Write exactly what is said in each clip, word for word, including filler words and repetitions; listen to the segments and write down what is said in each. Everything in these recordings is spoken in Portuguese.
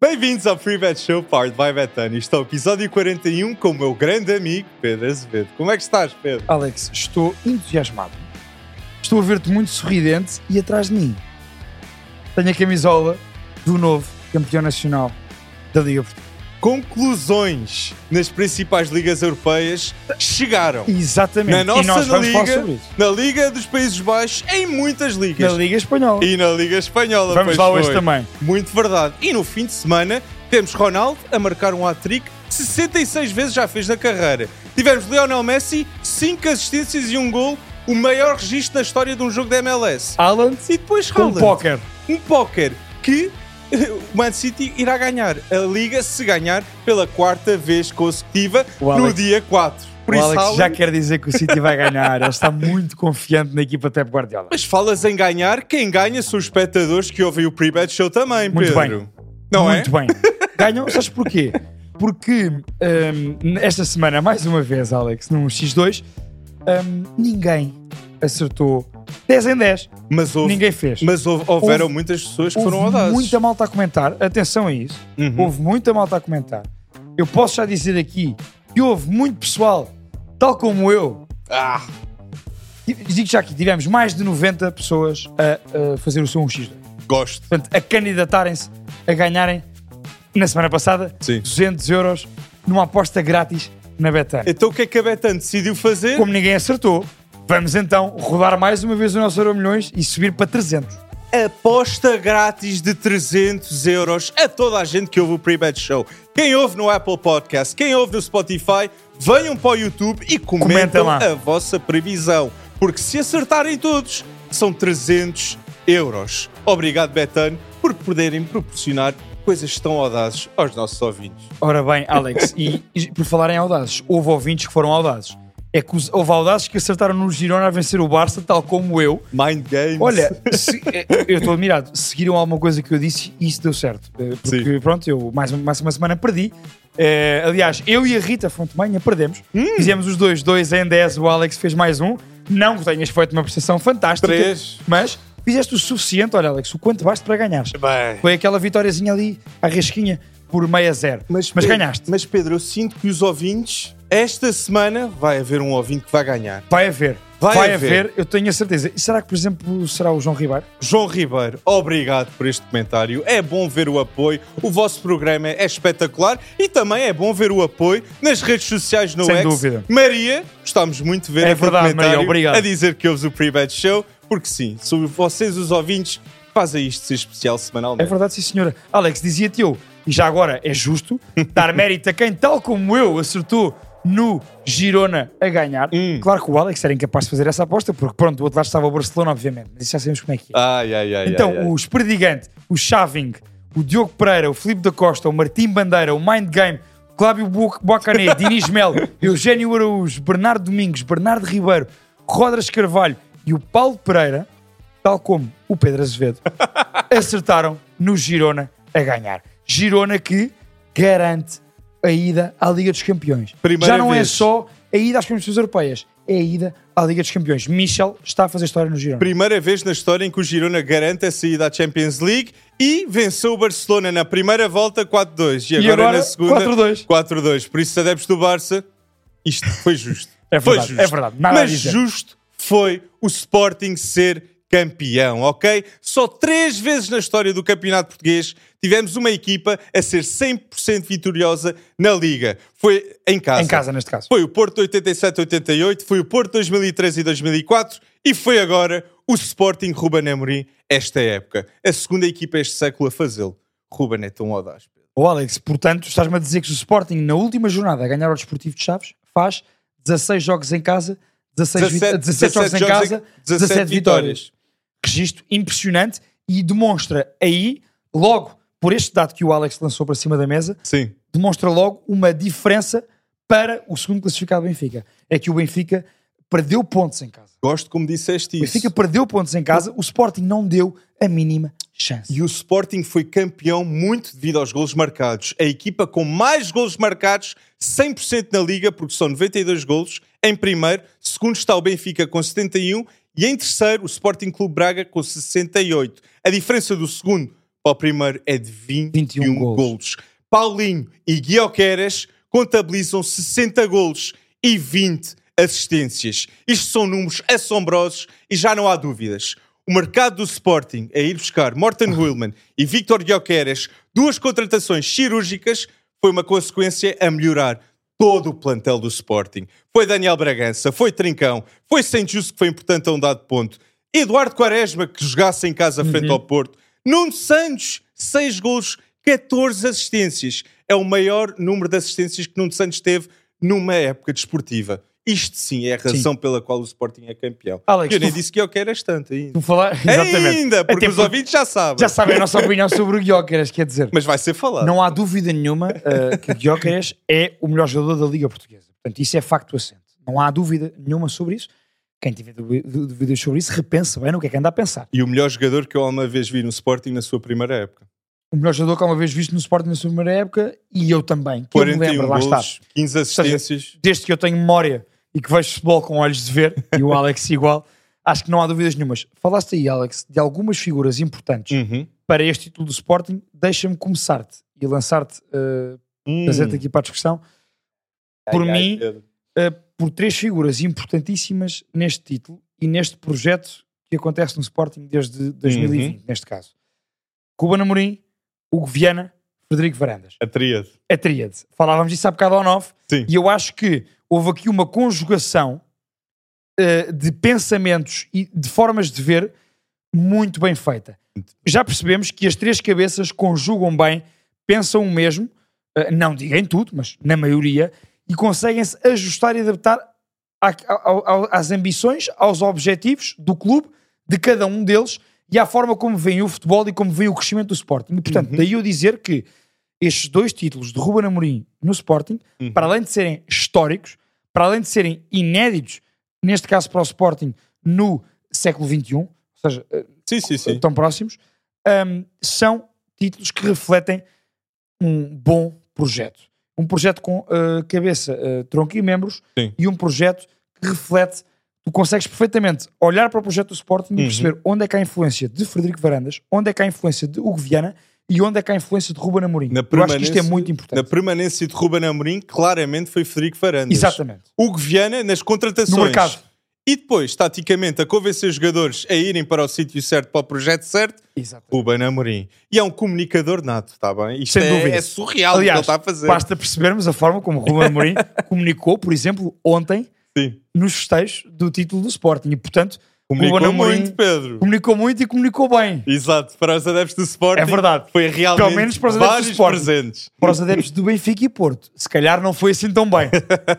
Bem-vindos ao Free Bet Show, powered by Betano. Isto é o episódio quarenta e um com o meu grande amigo Pedro Azevedo. Como é que estás, Pedro? Alex, estou entusiasmado. Estou a ver-te muito sorridente e atrás de mim tenho a camisola do novo campeão nacional da Liga Portuguesa. Conclusões nas principais ligas europeias chegaram. Exatamente. Na nossa e nós na vamos Liga, falar sobre isso. na Liga dos Países Baixos, em muitas ligas. Na Liga Espanhola. E na Liga Espanhola. Vamos pois lá foi. hoje também. Muito verdade. E no fim de semana temos Ronaldo a marcar um hat-trick, sessenta e seis vezes já fez na carreira. Tivemos Lionel Messi, cinco assistências e um gol, o maior registro da história de um jogo da M L S. Haaland E depois com Haaland. póquer. Um póquer que o Man City irá ganhar a Liga se ganhar pela quarta vez consecutiva O Alex- no dia quatro. Por O isso, Alex Haaland- já quer dizer que o City vai ganhar. Ele está muito confiante na equipa de Pep Guardiola. Mas falas em ganhar, quem ganha são os espectadores que ouvem o Pre-Bet Show também, Muito Pedro. bem. Não Muito é? bem. Ganham, sabes porquê? Porque hum, esta semana, mais uma vez, Alex, no X dois, hum, ninguém acertou dez em dez. Mas, houve, Ninguém fez. mas houve, houveram Houve- muitas pessoas que Houve foram audazes. muita malta a comentar. Atenção a isso. Uhum. Houve muita malta a comentar. Eu posso já dizer aqui que houve muito pessoal, tal como eu. Ah, Digo já aqui, tivemos mais de noventa pessoas a, a fazer o seu um X dois. gosto. Portanto, a candidatarem-se a ganharem, na semana passada, Sim. duzentos euros numa aposta grátis na Betano. Então o que é que a Betano decidiu fazer? Como ninguém acertou, vamos então rodar mais uma vez o nosso Euro Milhões e subir para trezentos. Aposta grátis de trezentos euros a toda a gente que ouve o Pre-Bet Show. Quem ouve no Apple Podcast, quem ouve no Spotify, venham para o YouTube e comentem Comentem lá. a vossa previsão. Porque se acertarem todos, são trezentos euros. Obrigado, Betano, por poderem proporcionar coisas tão audazes aos nossos ouvintes. Ora bem, Alex, e, e por falar em audazes, houve ouvintes que foram audazes. É que os- houve audazes que acertaram no Girona a vencer o Barça, tal como eu. Mind Games. Olha, se- eh, eu estou admirado. Seguiram alguma coisa que eu disse e isso deu certo. Eh, Porque, Sim. pronto, eu mais, uma- mais uma semana perdi. Eh, aliás, eu e a Rita Fontemanha perdemos. Hum. Fizemos os dois, dois em dez. O Alex fez mais um. Não que tenhas feito uma prestação fantástica. Três. Mas fizeste o suficiente, olha, Alex, o quanto basta para ganhares. Bem. Foi aquela vitóriazinha ali, à rasquinha, por meio a zero. Mas, Pedro- ganhaste. Mas Pedro, eu sinto que os ouvintes, esta semana, vai haver um ouvinte que vai ganhar. Vai haver. Vai Vai, haver. haver. eu tenho a certeza. E será que, por exemplo, será o João Ribeiro? João Ribeiro, obrigado por este comentário. É bom ver o apoio. O vosso programa é espetacular e também é bom ver o apoio nas redes sociais no Sem X. dúvida. Maria, gostamos muito de ver É aquele verdade, comentário Maria, obrigado. a dizer que ouves o Pre-Bet Show, porque sim, são vocês os ouvintes que fazem isto ser especial É semanalmente. verdade, sim, senhora. Alex, dizia-te eu, e já agora é justo, dar mérito a quem, tal como eu, acertou no Girona a ganhar. Hum. Claro que o Alex era incapaz de fazer essa aposta, porque pronto, do outro lado estava o Barcelona, obviamente, mas isso já sabemos como é que é. Ai, ai, ai. então, ai, ai. o Esperdigante, o Chaving, o Diogo Pereira, o Filipe da Costa, o Martim Bandeira, o Mind Game, o Cláudio Bo- Boacané, Dinis Melo, Eugénio Araújo, Bernardo Domingos, Bernardo Ribeiro, Rodras Carvalho e o Paulo Pereira, tal como o Pedro Azevedo, acertaram no Girona a ganhar. Girona que garante a ida à Liga dos Campeões. Primeira Já não é vez. só a ida às competições europeias, é a ida à Liga dos Campeões. Michel está a fazer história no Girona. Primeira vez na história em que o Girona garante a saída à Champions League e venceu o Barcelona na primeira volta quatro dois. E agora, E agora, na segunda quatro dois. quatro dois. Por isso, adeptos do Barça, isto foi justo. É foi verdade, justo. é verdade. Nada a Mas dizer. justo foi o Sporting ser campeão, ok? Só três vezes na história do campeonato português tivemos uma equipa a ser cem por cento vitoriosa na Liga. Foi em casa. Em casa, neste caso. Foi o Porto oitenta e sete oitenta e oito, foi o Porto dois mil e três e dois mil e quatro e foi agora o Sporting Ruben Amorim esta época. A segunda equipa este século a fazê-lo. Ruben é tão audaz. Pedro. Ô Alex, portanto, estás-me a dizer que o Sporting, na última jornada, a ganhar ao Desportivo de Chaves, faz dezasseis jogos em casa, dezasseis, dezassete, dezassete jogos em jogos casa, dezassete vitórias. Registro impressionante e demonstra aí, logo, por este dado que o Alex lançou para cima da mesa, Sim. demonstra logo uma diferença para o segundo classificado Benfica. É que o Benfica perdeu pontos em casa. Gosto como disseste O isso. Benfica perdeu pontos em casa, o Sporting não deu a mínima chance. E o Sporting foi campeão muito devido aos golos marcados. A equipa com mais golos marcados, cem por cento na Liga, porque são noventa e dois golos, em primeiro. Segundo está o Benfica com setenta e um. E em terceiro, o Sporting Clube Braga com sessenta e oito. A diferença do segundo para o primeiro é de vinte e um, vinte e um golos. golos. Paulinho e Gyökeres contabilizam sessenta golos e vinte assistências. Isto são números assombrosos e já não há dúvidas. O mercado do Sporting a ir buscar Morten Huilman e Viktor Gyökeres, duas contratações cirúrgicas, foi uma consequência a melhorar todo o plantel do Sporting. Foi Daniel Bragança, foi Trincão, foi Saint Just que foi importante a um dado ponto, Eduardo Quaresma que jogasse em casa frente Uhum. ao Porto, Nuno Santos, seis golos, catorze assistências. É o maior número de assistências que Nuno Santos teve numa época desportiva. Isto sim é a razão sim. pela qual o Sporting é campeão. Alex, eu nem tu... disse que eu quero tanto ainda. Tu falar... Exatamente. Ainda, porque Até os porque... ouvintes já sabem. Já sabem a nossa opinião sobre o Gyökeres, quer dizer. Mas vai ser falado. Não há dúvida nenhuma uh, que o Gyökeres é o melhor jogador da Liga Portuguesa. Portanto, isso é facto assente. Não há dúvida nenhuma sobre isso. Quem tiver dúvidas sobre isso, repensa bem no que é que anda a pensar. E o melhor jogador que eu alguma vez vi no Sporting na sua primeira época. O melhor jogador que alguma vez visto no Sporting na sua primeira época, e eu também. Que eu me lembro, lá está. quinze assistências. Seja, desde que eu tenho memória e que vejo futebol com olhos de ver, e o Alex igual, acho que não há dúvidas nenhumas. Falaste aí, Alex, de algumas figuras importantes uhum. para este título do Sporting. Deixa-me começar-te e lançar-te, uh, hum. trazer-te aqui para a discussão. Por ai, mim, ai, uh, por três figuras importantíssimas neste título e neste projeto que acontece no Sporting desde dois mil e vinte, uhum. neste caso. Ruben Amorim, Hugo Viana, Frederico Varandas. A tríade. A tríade. Falávamos disso há bocado ao nove. Sim. E eu acho que houve aqui uma conjugação uh, de pensamentos e de formas de ver muito bem feita. Já percebemos que as três cabeças conjugam bem, pensam o mesmo, uh, não digam tudo, mas na maioria, e conseguem-se ajustar e adaptar a, a, a, às ambições, aos objetivos do clube, de cada um deles, e à forma como vem o futebol e como vem o crescimento do Sporting. E, portanto, uhum. daí eu dizer que estes dois títulos de Ruben Amorim no Sporting, uhum. para além de serem históricos, para além de serem inéditos, neste caso para o Sporting, no século vinte e um, ou seja, sim, sim, sim. tão próximos, um, são títulos que refletem um bom projeto. Um projeto com uh, cabeça, uh, tronco e membros, sim. e um projeto que reflete. Tu consegues perfeitamente olhar para o projeto do Sporting e uhum. perceber onde é que há a influência de Frederico Varandas, onde é que há a influência de Hugo Viana e onde é que há a influência de Ruben Amorim. Eu acho que isto é muito importante. Na permanência de Ruben Amorim, claramente foi Frederico Varandas. Exatamente. Hugo Viana nas contratações. No mercado. E depois, taticamente, a convencer os jogadores a irem para o sítio certo, para o projeto certo, exatamente. Ruben Amorim. E é um comunicador nato, está bem? Isto Sem é, dúvida. é surreal. Aliás, o que ele está a fazer. Basta percebermos a forma como Ruben Amorim comunicou, por exemplo, ontem, sim. nos festejos do título do Sporting. E, portanto, comunicou Ruben Amorim muito, Pedro. Comunicou muito e comunicou bem. Exato. Para os adeptos do Sporting, é verdade. Foi realmente pelo menos para os adeptos vários do Sporting. presentes. Para os adeptos do Benfica e Porto, se calhar não foi assim tão bem.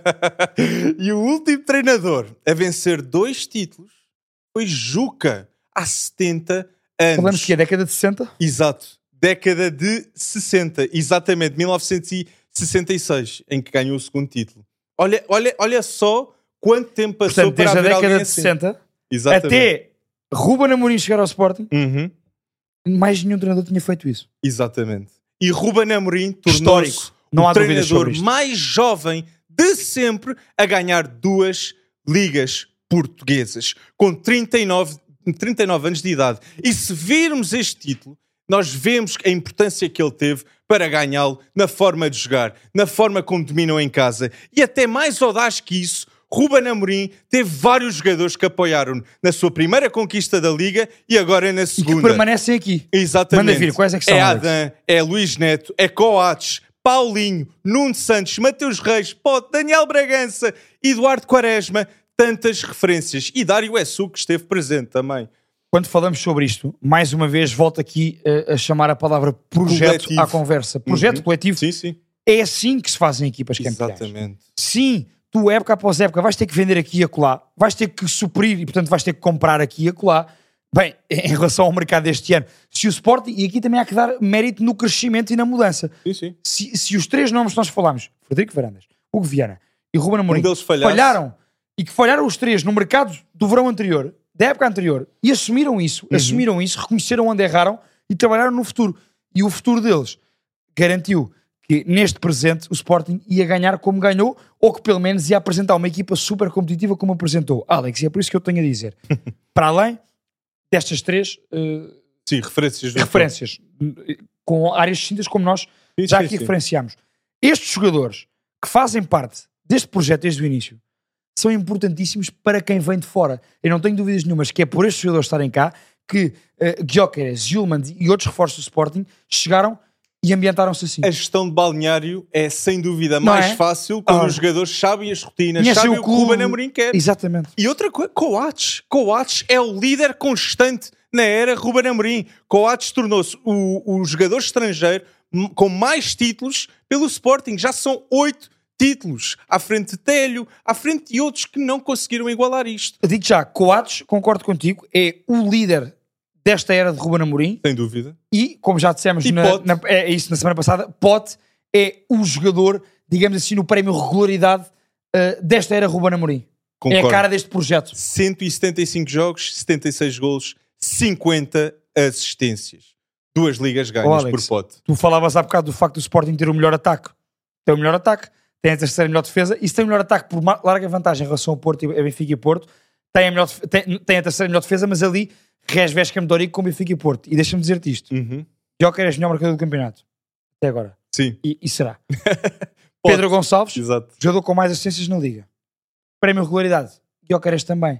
E o último treinador a vencer dois títulos foi Juca, há setenta anos. Falamos que é a década de sessenta? Exato. Década de sessenta. Exatamente. mil novecentos e sessenta e seis, em que ganhou o segundo título. Olha, olha, olha só quanto tempo passou. Portanto, para desde haver a década de assim. sessenta Exatamente. até Ruben Amorim chegar ao Sporting, uhum. mais nenhum treinador tinha feito isso. Exatamente. E Ruben Amorim tornou-se não o há treinador mais jovem de sempre a ganhar duas ligas portuguesas, com trinta e nove, trinta e nove anos de idade. E se virmos este título, nós vemos a importância que ele teve para ganhá-lo na forma de jogar, na forma como dominou em casa. E até mais audaz que isso, Ruben Amorim teve vários jogadores que apoiaram na sua primeira conquista da Liga e agora na segunda. E que permanecem aqui. Exatamente. Manda vir, quais é que são, É Alex? Adam, é Luís Neto, é Coates, Paulinho, Nuno Santos, Mateus Reis, Pote, Daniel Bragança, Eduardo Quaresma, tantas referências. E Dário Essu, que esteve presente também. Quando falamos sobre isto, mais uma vez volto aqui a, a chamar a palavra projeto coletivo. à conversa. Projeto uhum. coletivo. Sim, sim. É assim que se fazem equipas campeãs. Exatamente. Sim, tu época após época vais ter que vender aqui e acolá, vais ter que suprir e portanto vais ter que comprar aqui e acolá. Bem, em relação ao mercado deste ano, se o Sporting, e aqui também há que dar mérito no crescimento e na mudança. Sim, sim. Se, se os três nomes que nós falámos, Frederico Varandas, Hugo Viana e Ruben Amorim, um deles falhasse, falharam, e que falharam os três no mercado do verão anterior, da época anterior, e assumiram isso, uhum. assumiram isso, reconheceram onde erraram e trabalharam no futuro. E o futuro deles garantiu que neste presente o Sporting ia ganhar como ganhou, ou que pelo menos ia apresentar uma equipa super competitiva como apresentou. Alex, e é por isso que eu tenho a dizer, para além destas três uh, Sim, referências. Do referências. Com áreas distintas como nós sim, já sim, aqui sim. referenciamos. Estes jogadores que fazem parte deste projeto desde o início são importantíssimos para quem vem de fora. Eu não tenho dúvidas nenhumas que é por estes jogadores estarem cá que uh, Gyökeres, Hjulmand e outros reforços do Sporting chegaram e ambientaram-se assim. A gestão de balneário é sem dúvida Não mais é? fácil quando Ah. os jogadores sabem as rotinas, Conhecem sabem o o que o clube. Ruben Amorim quer. Exatamente. E outra coisa, Coates. Coates é o líder constante na era Ruben Amorim. Coates tornou-se o, o jogador estrangeiro m- com mais títulos pelo Sporting. Já são oito títulos. À frente de Télio, à frente de outros que não conseguiram igualar isto. Eu digo já, Coates, concordo contigo, é o líder desta era de Ruben Amorim Sem dúvida. e, como já dissemos E na, Pote. na- é isso na semana passada, Pote é o jogador, digamos assim, no prémio regularidade uh, desta era Ruben Amorim. Concordo. É a cara deste projeto. cento e setenta e cinco jogos, setenta e seis golos, cinquenta assistências. Duas ligas ganhas Oh, Alex. por pote. Tu falavas há bocado do facto do Sporting ter o melhor ataque. Tem o melhor ataque, tem a terceira melhor defesa, e se tem o melhor ataque por ma- larga vantagem em relação ao Porto, e a Benfica e Porto, tem a, melhor, def- tem, tem a terceira melhor defesa, mas ali resvesca Dorico com Benfica e Porto. E deixa-me dizer-te isto. Uhum. Gyökeres é o melhor marcador do campeonato. Até agora. Sim. E, e será. Pedro Gonçalves, Exato. jogador com mais assistências na Liga. Prémio regularidade. Gyökeres também.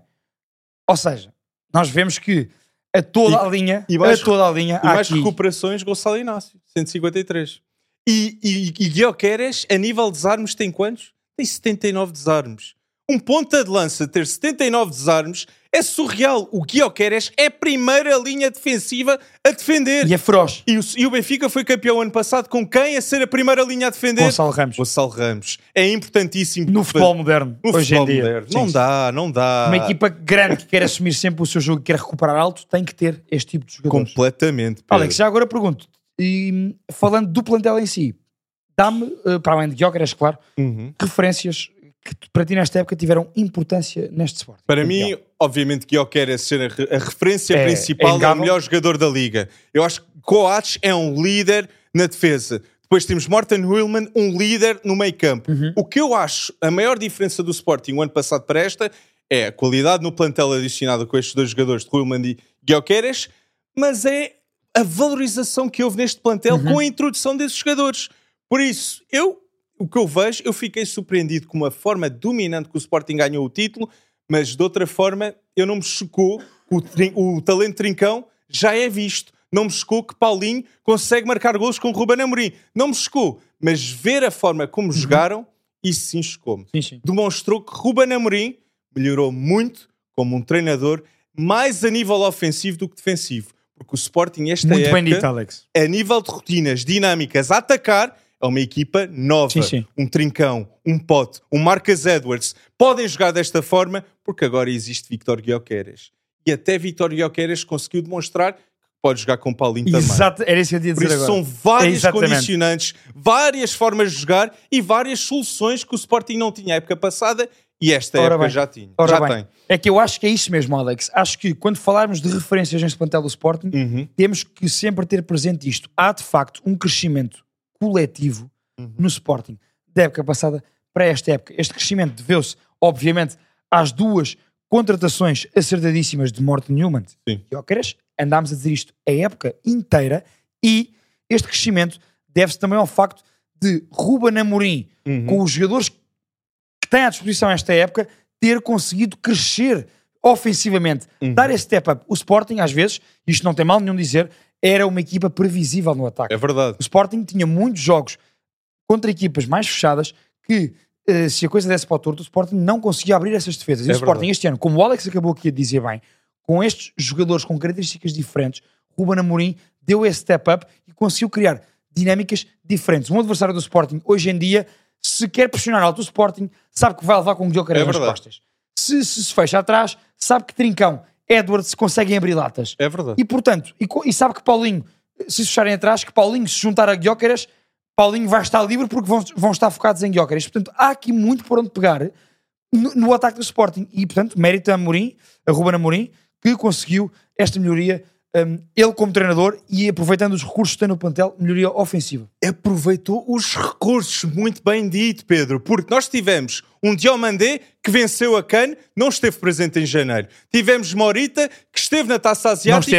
Ou seja, nós vemos que a toda E- a linha, e mais- a toda a linha, E há mais aqui, recuperações, Gonçalo Inácio, cento e cinquenta e três. E, e, e Gyökeres, a nível de desarmes, tem quantos? Tem setenta e nove desarmes. Um ponta de lança ter setenta e nove desarmes é surreal. O Gyökeres é a primeira linha defensiva a defender. e é feroz. E o, e o Benfica foi campeão ano passado com quem a ser a primeira linha a defender? Gonçalo Ramos. Gonçalo Ramos. É importantíssimo. No futebol moderno, No hoje futebol em dia. moderno. Sim, Não sim. dá, não dá. Uma equipa grande que quer assumir sempre o seu jogo e quer recuperar alto, tem que ter este tipo de jogadores. Completamente. Pedro. Alex, já agora pergunto, e, falando do plantel em si, dá-me, eh, para além de Gyökeres, claro, Uhum. referências que para ti nesta época tiveram importância neste Sport. Para mim, obviamente, Gyökeres ser a, re- a referência É- principal é é, o inegável. melhor jogador da liga. Eu acho que Coates é um líder na defesa. Depois temos Morten Hjulmand, um líder no meio campo. Uhum. O que eu acho a maior diferença do Sporting o ano passado para esta é a qualidade no plantel adicionado com estes dois jogadores, de Hjulmand e Gyökeres, mas é a valorização que houve neste plantel Uhum. com a introdução desses jogadores. Por isso, eu, o que eu vejo, eu fiquei surpreendido com a forma dominante que o Sporting ganhou o título, mas de outra forma, eu não me chocou que o, trin- o talento trincão já é visto. Não me chocou que Paulinho consegue marcar golos com o Ruben Amorim. Não me chocou. Mas ver a forma como jogaram, isso sim chocou-me. Sim, sim. Demonstrou que Ruben Amorim melhorou muito como um treinador, mais a nível ofensivo do que defensivo. Porque o Sporting, esta Muito época, bem dito, Alex. a nível de rotinas dinâmicas a atacar, é uma equipa nova. Sim, sim. Um Trincão, um Pote, um Marcus Edwards. Podem jogar desta forma porque agora existe Vítor Gyökeres. E até Vítor Gyökeres conseguiu demonstrar que pode jogar com Paulinho também. Exato, era isso que eu ia Por dizer isso agora. são várias Exatamente. condicionantes, várias formas de jogar e várias soluções que o Sporting não tinha a época passada e esta Ora época bem. já tinha. Ora já bem, tem. é que eu acho que é isso mesmo, Alex. Acho que quando falarmos de referências neste plantel do Sporting, Uhum. temos que sempre ter presente isto. Há, de facto, um crescimento coletivo Uhum. no Sporting da época passada para esta época. Este crescimento deveu-se, obviamente, às duas contratações acertadíssimas de Morten Hjulmand Sim. e Gyökeres. Andámos a dizer isto a época inteira e este crescimento deve-se também ao facto de Ruben Amorim, Uhum. com os jogadores que tem à disposição esta época, ter conseguido crescer ofensivamente, Uhum. dar esse step up. O Sporting, às vezes, isto não tem mal nenhum dizer, era uma equipa previsível no ataque. É verdade. O Sporting tinha muitos jogos contra equipas mais fechadas que, eh, se a coisa desse para o torto, o Sporting não conseguia abrir essas defesas. E É o Sporting verdade. este ano, como o Alex acabou aqui a dizer bem, com estes jogadores com características diferentes, Ruben Amorim deu esse step up e conseguiu criar dinâmicas diferentes. Um adversário do Sporting, hoje em dia, se quer pressionar alto o Sporting, sabe que vai levar com o Gyökeres É nas verdade. costas. Se, se se fecha atrás, sabe que Trincão, Edwards conseguem abrir latas. É verdade. E portanto, e, co- e sabe que Paulinho, se se fecharem atrás, que Paulinho se juntar a Gyökeres, Paulinho vai estar livre porque vão, vão estar focados em Gyökeres. Portanto, há aqui muito por onde pegar no, no ataque do Sporting. E portanto, mérito a Amorim, a Ruben Amorim, que conseguiu esta melhoria, um, ele como treinador e aproveitando os recursos que tem no plantel, melhoria ofensiva. Aproveitou os recursos, muito bem dito, Pedro, porque nós tivemos um Diomandé que venceu a CAN, não esteve presente em janeiro. Tivemos Morita, que esteve na Taça Asiática, esteve.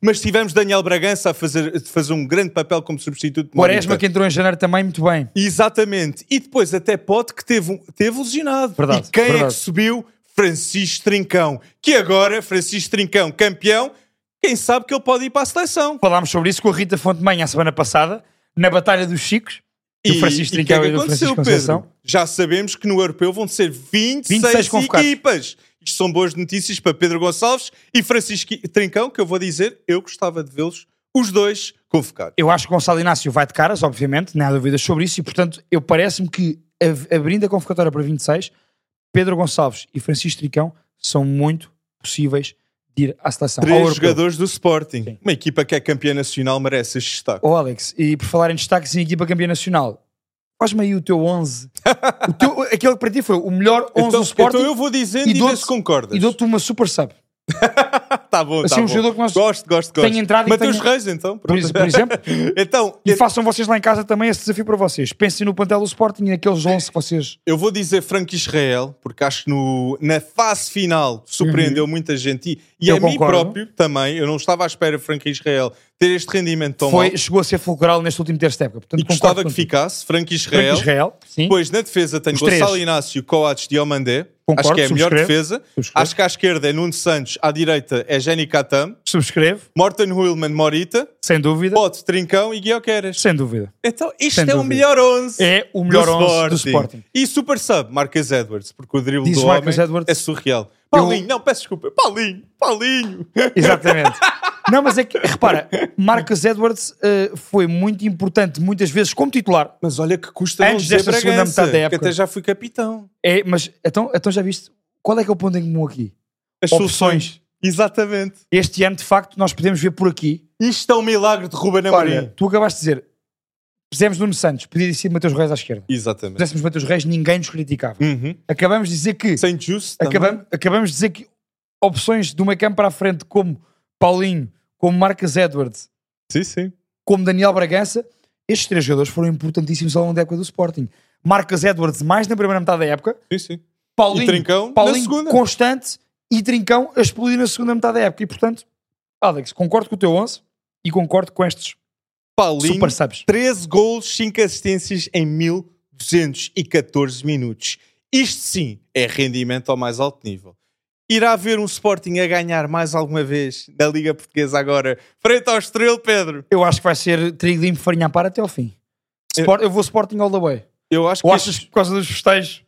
mas tivemos Daniel Bragança a fazer, a fazer um grande papel como substituto de Quaresma, Morita. que entrou em janeiro também, muito bem. Exatamente. E depois até Pote, que teve, um, teve lesionado. Verdade, e quem verdade. é que subiu? Francisco Trincão. Que agora, Francisco Trincão, campeão, quem sabe que ele pode ir para a seleção. Falámos sobre isso com a Rita Fontemanha a semana passada, na Batalha dos Chicos, do Francisco e o que é Trincão que e do aconteceu, Francisco Conceição. Pedro? Já sabemos que no Europeu vão ser vinte e seis, vinte e seis convocados. equipas. Isto são boas notícias para Pedro Gonçalves e Francisco Trincão, que eu vou dizer, eu gostava de vê-los os dois convocados. Eu acho que Gonçalo Inácio vai de caras, obviamente, não há dúvidas sobre isso, e portanto, eu parece-me que, abrindo a convocatória para vinte e seis, Pedro Gonçalves e Francisco Trincão são muito possíveis de ir à seleção. Três jogadores do Sporting. Sim. Uma equipa que é campeã nacional merece este destaque. Oh Alex, e por falar em destaques em equipa campeã nacional, faz-me aí o teu onze. o teu, aquele que para ti foi o melhor onze Então, do Sporting. então eu vou dizendo e e, dou-te- vê se concordas. E dou-te uma super sub. Tá bom, Assim, tá um bom. jogador que nós- Gosto, gosto, gosto. Tem entrado e Mateus tenha- Reis, então. Por, Pronto. ex- por exemplo. Então, E eu, façam vocês lá em casa também esse desafio para vocês. Pensem no plantel do Sporting e naqueles onze que vocês... eu vou dizer Frank Israel, porque acho que no, na fase final surpreendeu muita gente. E, e Eu a mim concordo. próprio também. Eu não estava à espera de Frank Israel ter este rendimento tão Foi, mal. chegou a ser fulcral neste último terço de época. Portanto, E gostava concordo que contigo. ficasse Frank Frank Israel. Israel, sim. Depois na defesa tenho Os Gonçalo três. Inácio, Coates, Diomandé. Concordo, Acho que é a melhor subscrevo. defesa. Subscrevo. Acho que à esquerda é Nuno Santos, à direita é Jenny Katam, Subscrevo, Morten Huilman, Morita, sem dúvida. Pote, Trincão e Guioqueras. Sem dúvida. Então isto Sem é o dúvida. melhor onze. É o melhor do onze do Sporting. E super sub, Marcus Edwards, porque o drible Diz do Marcus homem Edwards. é surreal. Paulinho, não, peço desculpa. Paulinho, Paulinho. Exatamente. Não, mas é que, repara, Marcus Edwards eh, foi muito importante, muitas vezes como titular. Mas olha que custa não Antes dizer desta segunda Bragança, metade da época. que até já fui capitão. É, mas então, então já viste, qual é que é o ponto em comum aqui? As Opções. soluções. Exatamente. Este ano, de facto, nós podemos ver por aqui. Isto é um milagre de Ruben Olha, Amorim. tu acabaste de dizer, fizemos Nuno Santos, podia ter sido Mateus Reis à esquerda. Exatamente. Fizéssemos Mateus Reis, ninguém nos criticava. Uhum. Acabamos de dizer que Saint Just também. acabamos, acabamos de dizer que opções do meio campo para a frente, como Paulinho, como Marcus Edwards, Sim, sim. como Daniel Bragança, estes três jogadores foram importantíssimos ao longo da época do Sporting. Marcus Edwards mais na primeira metade da época, Sim, sim. Paulinho, E Trincão na Paulinho segunda. constante e Trincão a explodir na segunda metade da época. E portanto, Alex, concordo com o teu onze e concordo com estes Paulinho, super subs. treze golos, cinco assistências em mil duzentos e catorze minutos. Isto sim é rendimento ao mais alto nível. Irá haver um Sporting a ganhar mais alguma vez da Liga Portuguesa agora, frente ao Estrela, Pedro? Eu acho que vai ser trigo limpo, farinha a par até ao fim. Sport- eu vou Sporting all the way. Eu acho que Ou achas este- que por causa dos festejos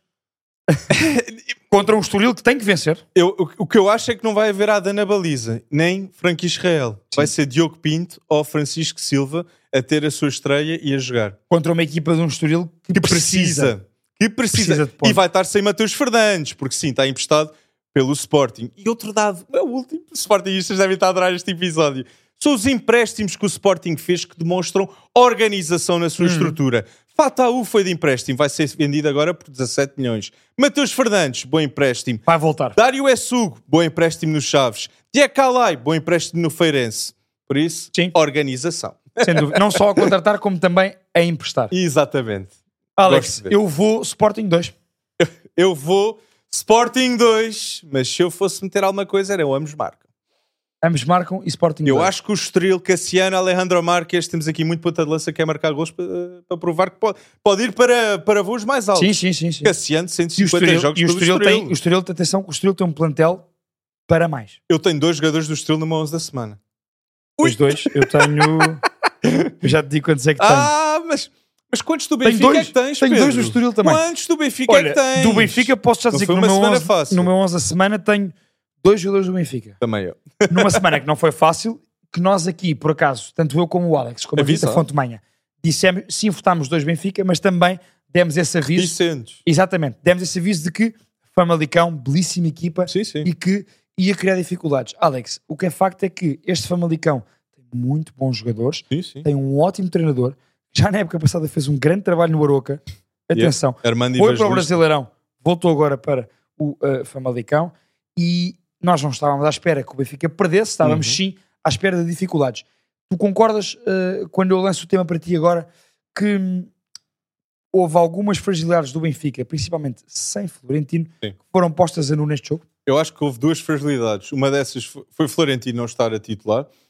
contra um Estoril que tem que vencer? eu- o, o que eu acho é que não vai haver Ada na baliza, nem Frank Israel. Vai ser Diogo Pinto ou Francisco Silva a ter a sua estreia e a jogar. Contra uma equipa de um Estoril que, Que precisa. precisa. Que precisa. Precisa de pontos. E vai estar sem Mateus Fernandes, porque sim, está emprestado pelo Sporting. E outro dado, é o último, os Sportingistas devem estar a adorar este episódio. São os empréstimos que o Sporting fez que demonstram organização na Hum. sua estrutura. Fataú foi de empréstimo, vai ser vendido agora por dezassete milhões. Mateus Fernandes, bom empréstimo. Vai voltar. Dário Essugo, bom empréstimo no Chaves. Diego Calai, bom empréstimo no Feirense. Por isso, Sim. organização. Sem dúvida. Não só a contratar, como também a emprestar. Exatamente. Alex, Gosto de ver. eu vou Sporting dois. Eu vou Sporting dois, mas se eu fosse meter alguma coisa era o ambos marcam. Ambos marcam e Sporting Eu dois. acho que o Estoril, Cassiano, Alejandro Marques, temos aqui muito ponta de lança que quer marcar gols para, para provar que pode, pode ir para, para voos mais altos. Sim, sim, sim. sim. Cassiano, cento e E o cinquenta Estoril, jogos e o pelo Estoril Estoril. tem, o Estoril, atenção, que o Estoril tem um plantel para mais. Eu tenho dois jogadores do Estoril numa onze da semana. Ui. Os dois, eu tenho... eu já te digo quantos é que tenho. Ah, mas, mas quantos do Tenho Benfica dois, é que tens, tenho Pedro? dois do Estoril também. Quantos do Benfica Olha, é que tens? do Benfica posso já Não dizer que foi no uma meu, semana onze, fácil. no meu onze da semana tenho dois jogadores do Benfica. Também eu. Numa semana que não foi fácil, que nós aqui, por acaso, tanto eu como o Alex, como a Rita Avisado. Fontemanha, dissemos, sim, votámos dois Benfica, mas também demos esse aviso, Vicentes. exatamente, demos esse aviso de que Famalicão, belíssima equipa, Sim, sim. e que ia criar dificuldades. Alex, o que é facto é que este Famalicão tem muito bons jogadores, Sim, sim. tem um ótimo treinador, já na época passada fez um grande trabalho no Aroca, atenção, Yeah. Armando foi para o Evangelista. Brasileirão, voltou agora para o uh, Famalicão e nós não estávamos à espera que o Benfica perdesse, estávamos Uhum. sim à espera de dificuldades. Tu concordas, uh, quando eu lanço o tema para ti agora, que hum, houve algumas fragilidades do Benfica, principalmente sem Florentino, Sim. que foram postas a nu neste jogo? Eu acho que houve duas fragilidades. Uma dessas foi foi Florentino não estar a titular.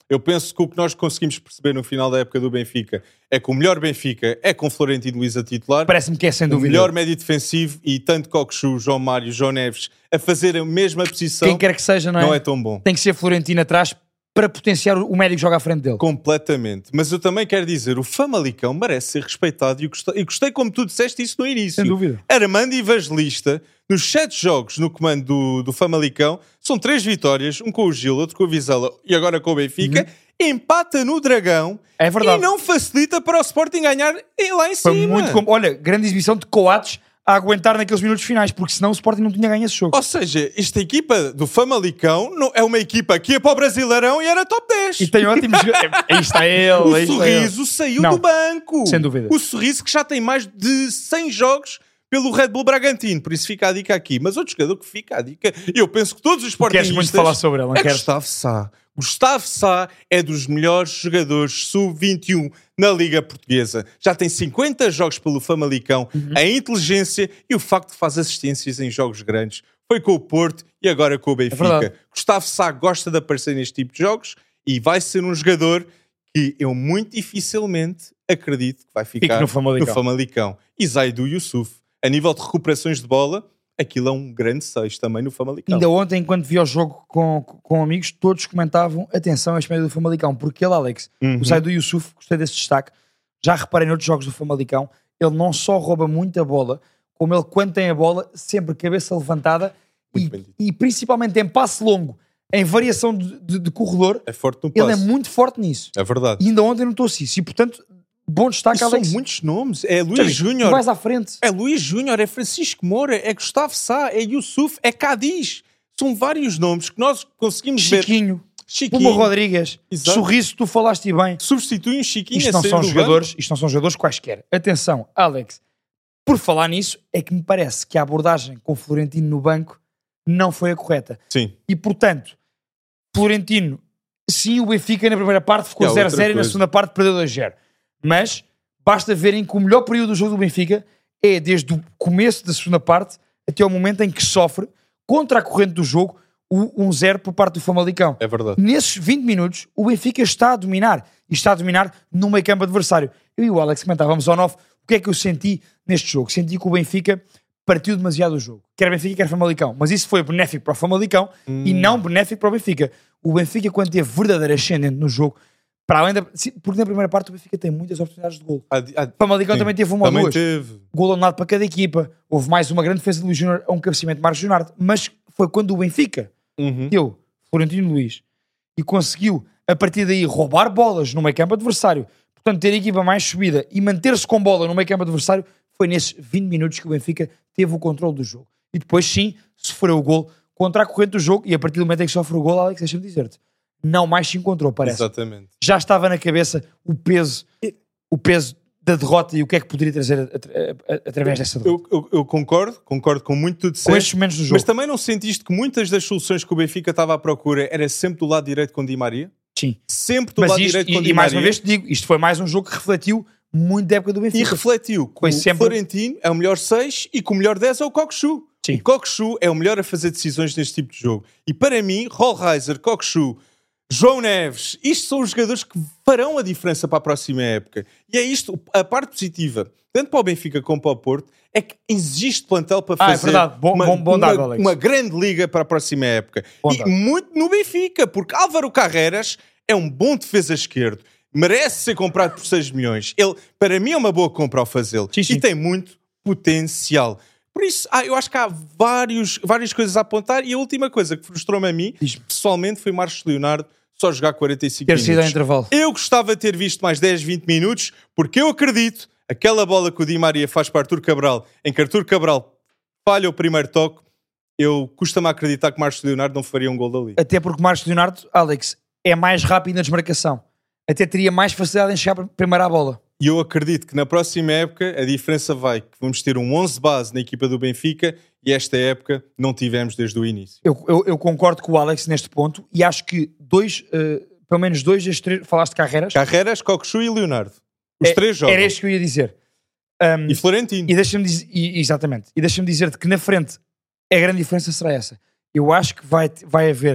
Eu penso que o que nós conseguimos perceber no final da época do Benfica é que o melhor Benfica é com Florentino Luís a titular. Parece-me que é sem O dúvida. melhor médio defensivo e tanto Cockchu, João Mário, João Neves a fazer a mesma posição. Quem quer que seja, não é? Não é tão bom. Tem que ser Florentino atrás para potenciar o médio que joga à frente dele. Completamente. Mas eu também quero dizer, o Famalicão merece ser respeitado e eu gostei, e gostei como tu disseste isso no início. Sem dúvida. Armando Evangelista, nos sete jogos no comando do, do Famalicão, são três vitórias, um com o Gil, outro com o Vizela e agora com o Benfica, uhum. empata no Dragão é verdade. E não facilita para o Sporting ganhar lá em Foi cima. Muito com... Olha, grande exibição de Coates a aguentar naqueles minutos finais, porque senão o Sporting não tinha ganho esse jogo. Ou seja, esta equipa do Famalicão não, é uma equipa que ia para o Brasileirão e era top dez. E tem ótimos... Aí está ele. O aí Sorriso ele. saiu não, do banco. Sem dúvida. O Sorriso que já tem mais de cem jogos pelo Red Bull Bragantino, por isso fica a dica aqui. Mas outro jogador que fica a dica, eu penso que todos os sportingistas... Queres muito falar sobre ele, não é queres? Gustavo Sá. Gustavo Sá é dos melhores jogadores sub vinte e um na Liga Portuguesa. Já tem cinquenta jogos pelo Famalicão. Uhum. A inteligência e o facto de fazer assistências em jogos grandes. Foi com o Porto e agora com o Benfica. É Gustavo Sá gosta de aparecer neste tipo de jogos e vai ser um jogador que eu muito dificilmente acredito que vai ficar no Famalicão. no Famalicão. E Zaidu Yusuf, a nível de recuperações de bola, aquilo é um grande seis também no Famalicão. Ainda ontem, enquanto vi o jogo com, com amigos, todos comentavam, atenção a este médio do Famalicão, porque ele, Alex, uhum. o Zaidu Yusuf, gostei desse destaque, já reparei noutros jogos do Famalicão, ele não só rouba muita bola, como ele, quando tem a bola, sempre cabeça levantada e, e principalmente em passe longo, em variação de, de, de corredor, é forte no passe. Ele é muito forte nisso. É verdade. E ainda ontem notou-se isso. E, portanto, bom destaque, e Alex. São muitos nomes. É Luís Júnior. Mais à frente. É Luís Júnior, é Francisco Moura, é Gustavo Sá, é Yusuf, é Cadiz. São vários nomes que nós conseguimos Chiquinho. ver. Chiquinho. Puma Rodrigues. Exato. Sorriso, tu falaste bem. Substitui um Chiquinho isto a não sair são do jogadores, banco. Isto não são jogadores quaisquer. Atenção, Alex. Por falar nisso, é que me parece que a abordagem com o Florentino no banco não foi a correta. Sim. E, portanto, Florentino, sim, o Benfica na primeira parte ficou zero a zero e na segunda parte perdeu dois a zero. Mas basta verem que o melhor período do jogo do Benfica é desde o começo da segunda parte até o momento em que sofre, contra a corrente do jogo, o um zero por parte do Famalicão. É verdade. Nesses vinte minutos, o Benfica está a dominar. E está a dominar no meio campo adversário. Eu e o Alex comentávamos ao nove o que é que eu senti neste jogo. Senti que o Benfica partiu demasiado o jogo. Quer Benfica, quer Famalicão. Mas isso foi benéfico para o Famalicão hum. e não benéfico para o Benfica. O Benfica, quando teve verdadeiro ascendente no jogo, para além da... Porque na primeira parte o Benfica tem muitas oportunidades de gol. O Famalicão também teve uma também ou duas. Teve. Gol anulado para cada equipa. Houve mais uma grande defesa de Luís Júnior a um cabeceamento de Marcos Leonardo. Mas foi quando o Benfica uhum. deu Florentino Luís e conseguiu, a partir daí, roubar bolas no meio campo adversário. Portanto, ter a equipa mais subida e manter-se com bola no meio campo adversário, foi nesses vinte minutos que o Benfica teve o controle do jogo. E depois, sim, sofreu o gol contra a corrente do jogo e a partir do momento em que sofre o gol, Alex, deixa-me dizer-te, não mais se encontrou, parece. Exatamente. Já estava na cabeça o peso, o peso da derrota e o que é que poderia trazer a, a, a, através dessa derrota. Eu, eu, eu concordo, concordo com muito tudo com estes momentos do jogo. Mas também não sentiste que muitas das soluções que o Benfica estava à procura era sempre do lado direito com Di Maria? Sim. Sempre do mas lado isto, direito e, com Di E mais Maria. uma vez te digo, isto foi mais um jogo que refletiu muito da época do Benfica. E refletiu que foi o sempre... Florentino é o melhor seis e que o melhor dez é o Cockchu. Sim. O Cockchu é o melhor a fazer decisões neste tipo de jogo. E para mim, Rollheiser, Cockchu, João Neves, isto são os jogadores que farão a diferença para a próxima época. E é isto, a parte positiva, tanto para o Benfica como para o Porto, é que existe plantel para ah, fazer é verdade. Bom, uma, bom, bom uma, dado, Alex. uma grande liga para a próxima época. Bom e dado. muito no Benfica, porque Álvaro Carreras é um bom defesa esquerdo. Merece ser comprado por seis milhões. Ele, para mim, é uma boa compra ao fazê-lo. Sim, sim. E tem muito potencial. Por isso, ah, eu acho que há vários, várias coisas a apontar. E a última coisa que frustrou-me a mim, pessoalmente, foi Marcos Leonardo só jogar quarenta e cinco Ter minutos. sido ao intervalo. Eu gostava de ter visto mais dez, vinte minutos, porque eu acredito, aquela bola que o Di Maria faz para Artur Cabral, em que Artur Cabral falha o primeiro toque, eu custa-me acreditar que Marcos Leonardo não faria um gol dali. Até porque Marcos Leonardo, Alex, é mais rápido na desmarcação. Até teria mais facilidade em chegar primeiro à bola. E eu acredito que na próxima época a diferença vai que vamos ter um onze base na equipa do Benfica e esta época não tivemos desde o início. Eu, eu, eu concordo com o Alex neste ponto e acho que dois, uh, pelo menos dois destes três, falaste de Carreras. Carreras, Cockchu e Leonardo. Os é, três jogam. Era este que eu ia dizer. Um, e Florentino. E deixa-me dizer, e, exatamente. E deixa-me dizer-te que na frente a grande diferença será essa. Eu acho que vai, vai haver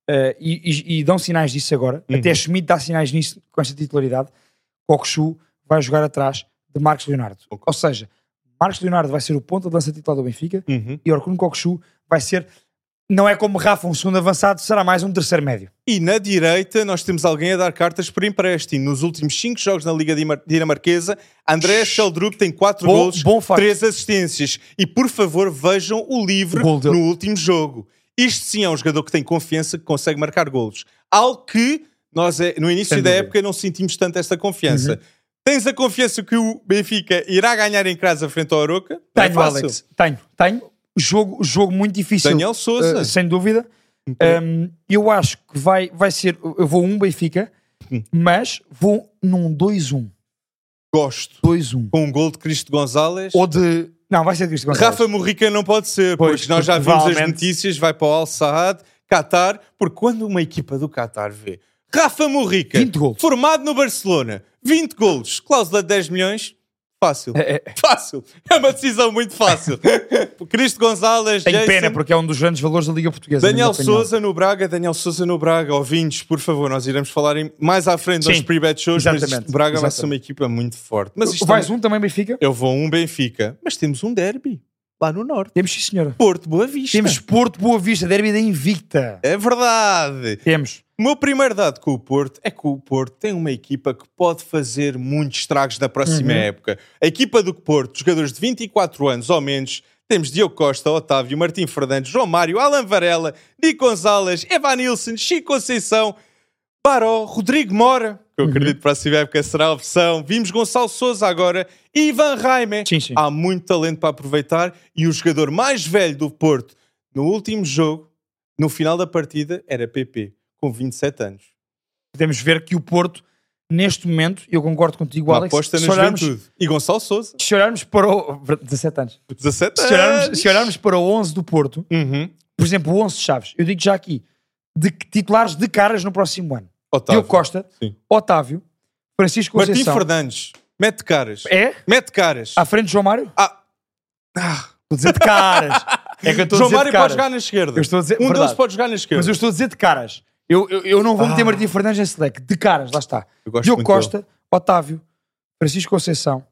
uh, e, e, e dão sinais disso agora. Uhum. Até Schmidt dá sinais nisso com esta titularidade. Kokshu vai jogar atrás de Marcos Leonardo. Okay. Ou seja, Marcos Leonardo vai ser o ponta de lança titular do Benfica Uhum. e Orkun Kokshu vai ser, não é como Rafa, um segundo avançado, será mais um terceiro médio. E na direita nós temos alguém a dar cartas por empréstimo. Nos últimos cinco jogos na Liga Dinamarquesa, André Sheldrup tem quatro Bom- golos, bom facto. três assistências. E por favor vejam o livre O gol dele. no último jogo. Isto sim é um jogador que tem confiança, que consegue marcar golos. Algo que nós é, no início Sem da dúvida. época não sentimos tanto esta confiança. Uhum. Tens a confiança que o Benfica irá ganhar em casa frente ao Aroca? Não é Tenho, fácil. Alex. Tenho. Tenho. Jogo, jogo muito difícil. Daniel Sousa. Uh, sem dúvida. Então. Um, eu acho que vai, vai ser... Eu vou um Benfica, Hum. mas vou num dois um. Gosto. dois um. Com um gol de Cristo Gonzalez. Ou de... Não, vai ser de Cristo Gonçalves. Rafa Morrica não pode ser, Pois, porque nós já vimos as provavelmente. notícias, vai para o Al Saad, Qatar, porque quando uma equipa do Qatar vê Rafa Morrica, vinte golos. formado no Barcelona, vinte golos, cláusula de dez milhões, fácil. É, é. Fácil. É uma decisão muito fácil. Cristo Gonzalez, Tenho Jason, pena, porque é um dos grandes valores da Liga Portuguesa. na Daniel minha opinião. Sousa no Braga, Daniel Sousa no Braga, ouvintes, por favor, nós iremos falar em- mais à frente dos Sim, pre-bet shows, mas exatamente, isto, Braga vai exatamente. ser uma equipa muito forte. Mas isto Vais também- um também, Benfica? Eu vou um Benfica, mas temos um derby lá no Norte. Temos, sim, senhora. Porto Boa Vista. Temos Porto Boa Vista, derby da Invicta. É verdade. Temos. O meu primeiro dado com o Porto é que o Porto tem uma equipa que pode fazer muitos estragos na próxima Uhum. época. A equipa do Porto, jogadores de vinte e quatro anos ou menos, temos Diogo Costa, Otávio, Martim Fernandes, João Mário, Alan Varela, Nico Gonzalez, Evanilson, Chico Conceição, Baró, Rodrigo Mora, que eu Uhum. acredito que para a próxima época será a opção. Vimos Gonçalo Sousa agora e Ivan Raime. Sim, sim. Há muito talento para aproveitar e o jogador mais velho do Porto no último jogo, no final da partida, era P P, com vinte e sete anos. Podemos ver que o Porto, neste momento, eu concordo contigo, Uma Alex, aposta na se olharmos, juventude. E Gonçalo Sousa, se olharmos para o... dezassete anos. dezassete Se olharmos, anos. se olharmos para o onze do Porto, Uhum. por exemplo, o onze de Chaves, eu digo já aqui, de titulares de caras no próximo ano. Otávio. Diogo Costa, Sim. Otávio, Francisco Martim Conceição. Fernandes, mete caras. É? Mete caras. À frente de João Mário? Ah. Estou a dizer de caras. É que eu estou a João dizer Mário de caras. pode jogar na esquerda. Eu estou a dizer- um verdade. deles pode jogar na esquerda. Mas eu estou a dizer de caras. Eu, eu, eu não vou meter Ah. Martim Fernandes nesse leque. De caras, lá está. Eu gosto Diogo muito Costa, Otávio, Francisco Conceição,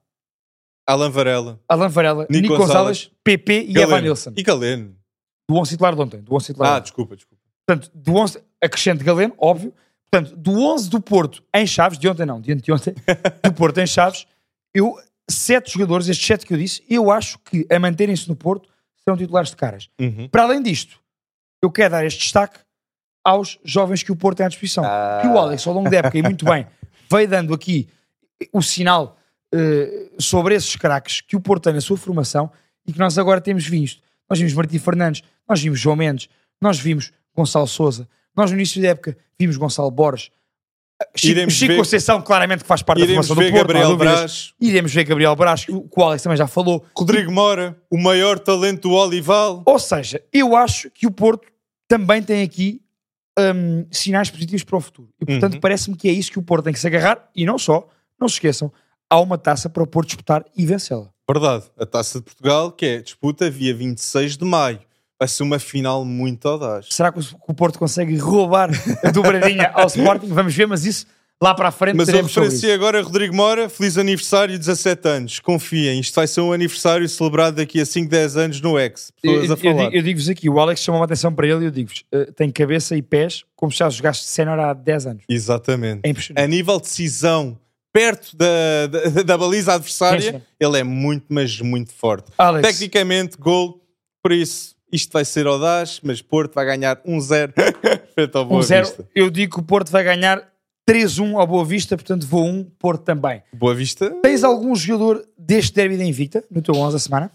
Alan Varela. Alan Varela, Nico Nico Gonzalez, Gonzalez, P P e Galeno. Evan Nilsson. E Galeno. Do onze titular de ontem. Do onze titular de Ah, ontem. desculpa, desculpa. Portanto, do onze, acrescente Galeno, óbvio. Portanto, do onze do Porto em Chaves, de ontem não, de anteontem, do Porto em Chaves, eu, sete jogadores, estes sete que eu disse, eu acho que a manterem-se no Porto serão titulares de caras. Uhum. Para além disto, eu quero dar este destaque aos jovens que o Porto tem à disposição. Ah. Que o Alex, ao longo da época, e muito bem, veio dando aqui o sinal eh, sobre esses craques que o Porto tem na sua formação e que nós agora temos visto. Nós vimos Martim Fernandes, nós vimos João Mendes, nós vimos Gonçalo Sousa, nós no início da época vimos Gonçalo Borges, Chico, Iremos Chico ver- Conceição claramente que faz parte da Iremos formação ver do Porto, não há Gabriel dúvidas. Braz, Iremos ver Gabriel Braz, que o que o Alex também já falou. Rodrigo Mora, o maior talento do Olival. Ou seja, eu acho que o Porto também tem aqui hum, sinais positivos para o futuro. E, portanto, Uhum. parece-me que é isso que o Porto tem que se agarrar. E não só, não se esqueçam, há uma taça para o Porto disputar e vencê-la. Verdade. A Taça de Portugal, que é disputa via vinte e seis de maio. Vai ser uma final muito audaz. Será que o, que o Porto consegue roubar a dobradinha ao Sporting? Vamos ver, mas isso lá para a frente Mas eu teremos sobre referenciei isso. agora Rodrigo Mora, feliz aniversário, dezassete anos. Confiem, isto vai ser um aniversário celebrado daqui a cinco, dez anos no X. Eu, Pessoas eu, a falar. digo- eu digo-vos aqui, o Alex chamou a atenção para ele e eu digo-vos, eh, tem cabeça e pés como se já jogaste sénior há dez anos. Exatamente. É impressionante. A nível de decisão, perto da, da, da baliza adversária, Sim, sim. ele é muito, mas muito forte. Alex, Tecnicamente, gol, por isso, isto vai ser audaz, mas Porto vai ganhar um zero frente ao Boa um zero, Vista. eu digo que o Porto vai ganhar três um ao Boa Vista, portanto vou um, Porto também. Boa Vista, Tens algum jogador deste derby da Invicta no teu onze da semana?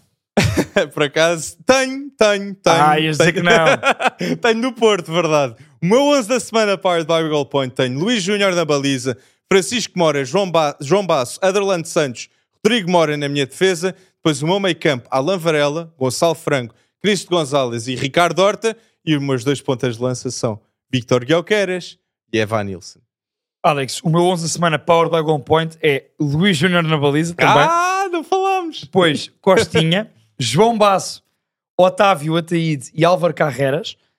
por acaso, tenho, tenho, tenho. Ah, ias dizer que não. Tenho no Porto, verdade. O meu onze da semana, Powered by Goal Point, tenho Luís Júnior na baliza, Francisco Mora, João, ba João Basso, Aderlando Santos, Rodrigo Mora na minha defesa, depois o meu meio campo, Alan Varela, Gonçalo Franco, Cristo Gonzalez e Ricardo Horta, e os meus dois pontas de lança são Víctor Guilherme e Evan Nilsson. Alex, o meu onze da semana Power by Goal Point é Luís Júnior na baliza também. Ah, não falámos! Depois Costinha, João Basso, Otávio Ataíde e Álvaro Carreras.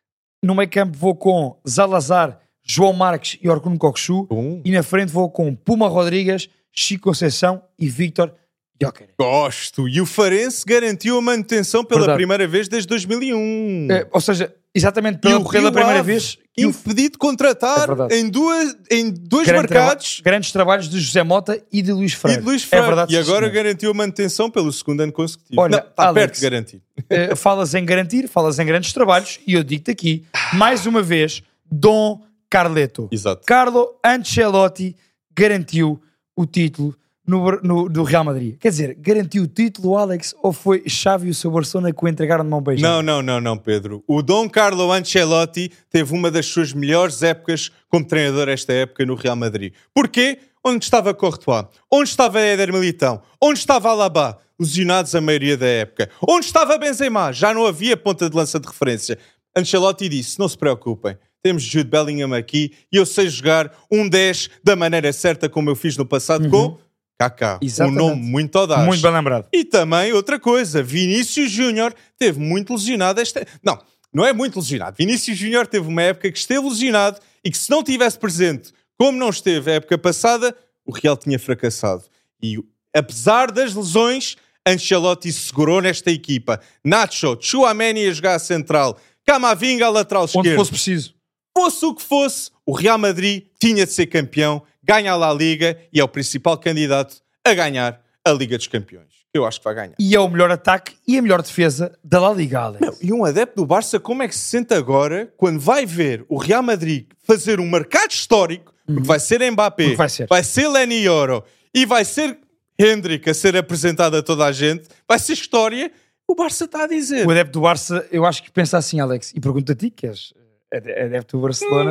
No meio campo vou com Zalazar, João Marques e Orkun Kokshu. Um. E na frente vou com Puma Rodrigues, Chico Conceição e Víctor Gyökeres. Gosto. E o Farense garantiu a manutenção pela Verdade. primeira vez desde dois mil e um. É, ou seja, exatamente E pela, o pela Rio primeira Ave, vez... que o- impedido de contratar É verdade. em, duas, em dois grande mercados traba- grandes trabalhos de José Mota e de Luís e Freire. de Luís É Freire. verdade, e sim, agora senhor. garantiu a manutenção pelo segundo ano consecutivo. Olha, Não, está Alex, perto de garantir. Uh, falas em garantir, falas em grandes trabalhos e eu digo-te aqui, mais uma vez, Dom Carleto. Exato. Carlo Ancelotti garantiu o título no, no, do Real Madrid. Quer dizer, garantiu o título, Alex, ou foi Xavi e o seu Barcelona que o entregaram de mão beijada? Não, não, não, não, Pedro. O Dom Carlo Ancelotti teve uma das suas melhores épocas como treinador esta época no Real Madrid. Porquê? Onde estava Courtois? Onde estava Éder Militão? Onde estava Alaba? Lesionados a maioria da época. Onde estava Benzema? Já não havia ponta de lança de referência. Ancelotti disse, não se preocupem, temos Jude Bellingham aqui e eu sei jogar um dez da maneira certa como eu fiz no passado Uhum. com Kaká. Um Exatamente. nome muito audaz. Muito bem lembrado. E também outra coisa, Vinícius Júnior teve muito lesionado esta... Não, não é muito lesionado. Vinícius Júnior teve uma época que esteve lesionado e que se não tivesse presente, como não esteve a época passada, o Real tinha fracassado. E apesar das lesões, Ancelotti segurou nesta equipa. Nacho, Tchouaméni a jogar a central, Camavinga a lateral Onde esquerdo. fosse preciso. Fosse o que fosse, o Real Madrid tinha de ser campeão, ganha a La Liga e é o principal candidato a ganhar a Liga dos Campeões. Eu acho que vai ganhar. E é o melhor ataque e a melhor defesa da La Liga, Alex. Meu, e um adepto do Barça, como é que se sente agora quando vai ver o Real Madrid fazer um mercado histórico, porque vai ser Mbappé, Porque vai ser. vai ser Lenny Yoro e vai ser Hendrick a ser apresentado a toda a gente, vai ser história, o Barça está a dizer. O adepto do Barça, eu acho que pensa assim, Alex, e pergunto a ti, que és ade- adepto do Barcelona,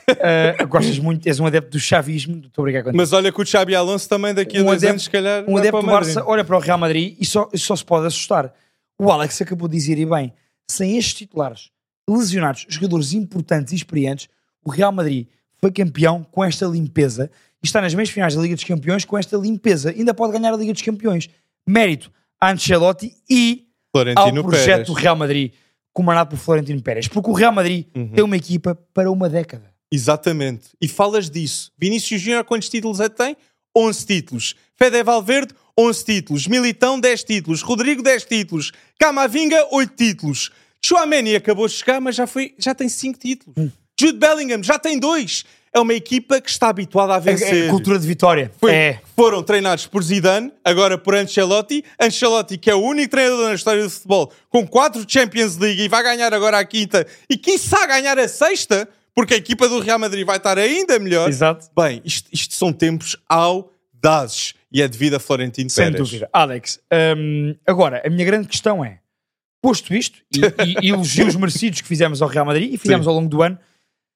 uh, gostas muito, és um adepto do chavismo, estou a brincar contigo. Mas olha que o Xabi Alonso também daqui a Um dois adepto- anos, se calhar, Um vai adepto para do o Madrid. Barça olha para o Real Madrid e só, só se pode assustar. O Alex acabou de dizer, e bem, sem estes titulares lesionados, jogadores importantes e experientes, o Real Madrid foi campeão com esta limpeza e está nas meias finais da Liga dos Campeões com esta limpeza. Ainda pode ganhar a Liga dos Campeões. Mérito a Ancelotti e ao Florentino projeto Pérez. do Real Madrid, comandado por Florentino Pérez. Porque o Real Madrid Uhum. tem uma equipa para uma década. Exatamente. E falas disso. Vinícius Júnior, quantos títulos é que tem? onze títulos. Fede Valverde, onze títulos. Militão, dez títulos. Rodrigo, dez títulos. Camavinga, oito títulos. Tchouaméni acabou de chegar, mas já, foi, já tem cinco títulos. Hum. Jude Bellingham já tem dois. É uma equipa que está habituada a É, vencer. é cultura de vitória. Foi- É. Foram treinados por Zidane, agora por Ancelotti. Ancelotti, que é o único treinador na história do futebol com quatro Champions League e vai ganhar agora a quinta e quiçá ganhar a sexta, porque a equipa do Real Madrid vai estar ainda melhor. Exato. Bem, isto, isto são tempos audazes e é devido a Florentino Sem Pérez. dúvida. Alex, hum, agora, a minha grande questão é, posto isto, e, e, e elogios merecidos que fizemos ao Real Madrid e fizemos Sim. ao longo do ano,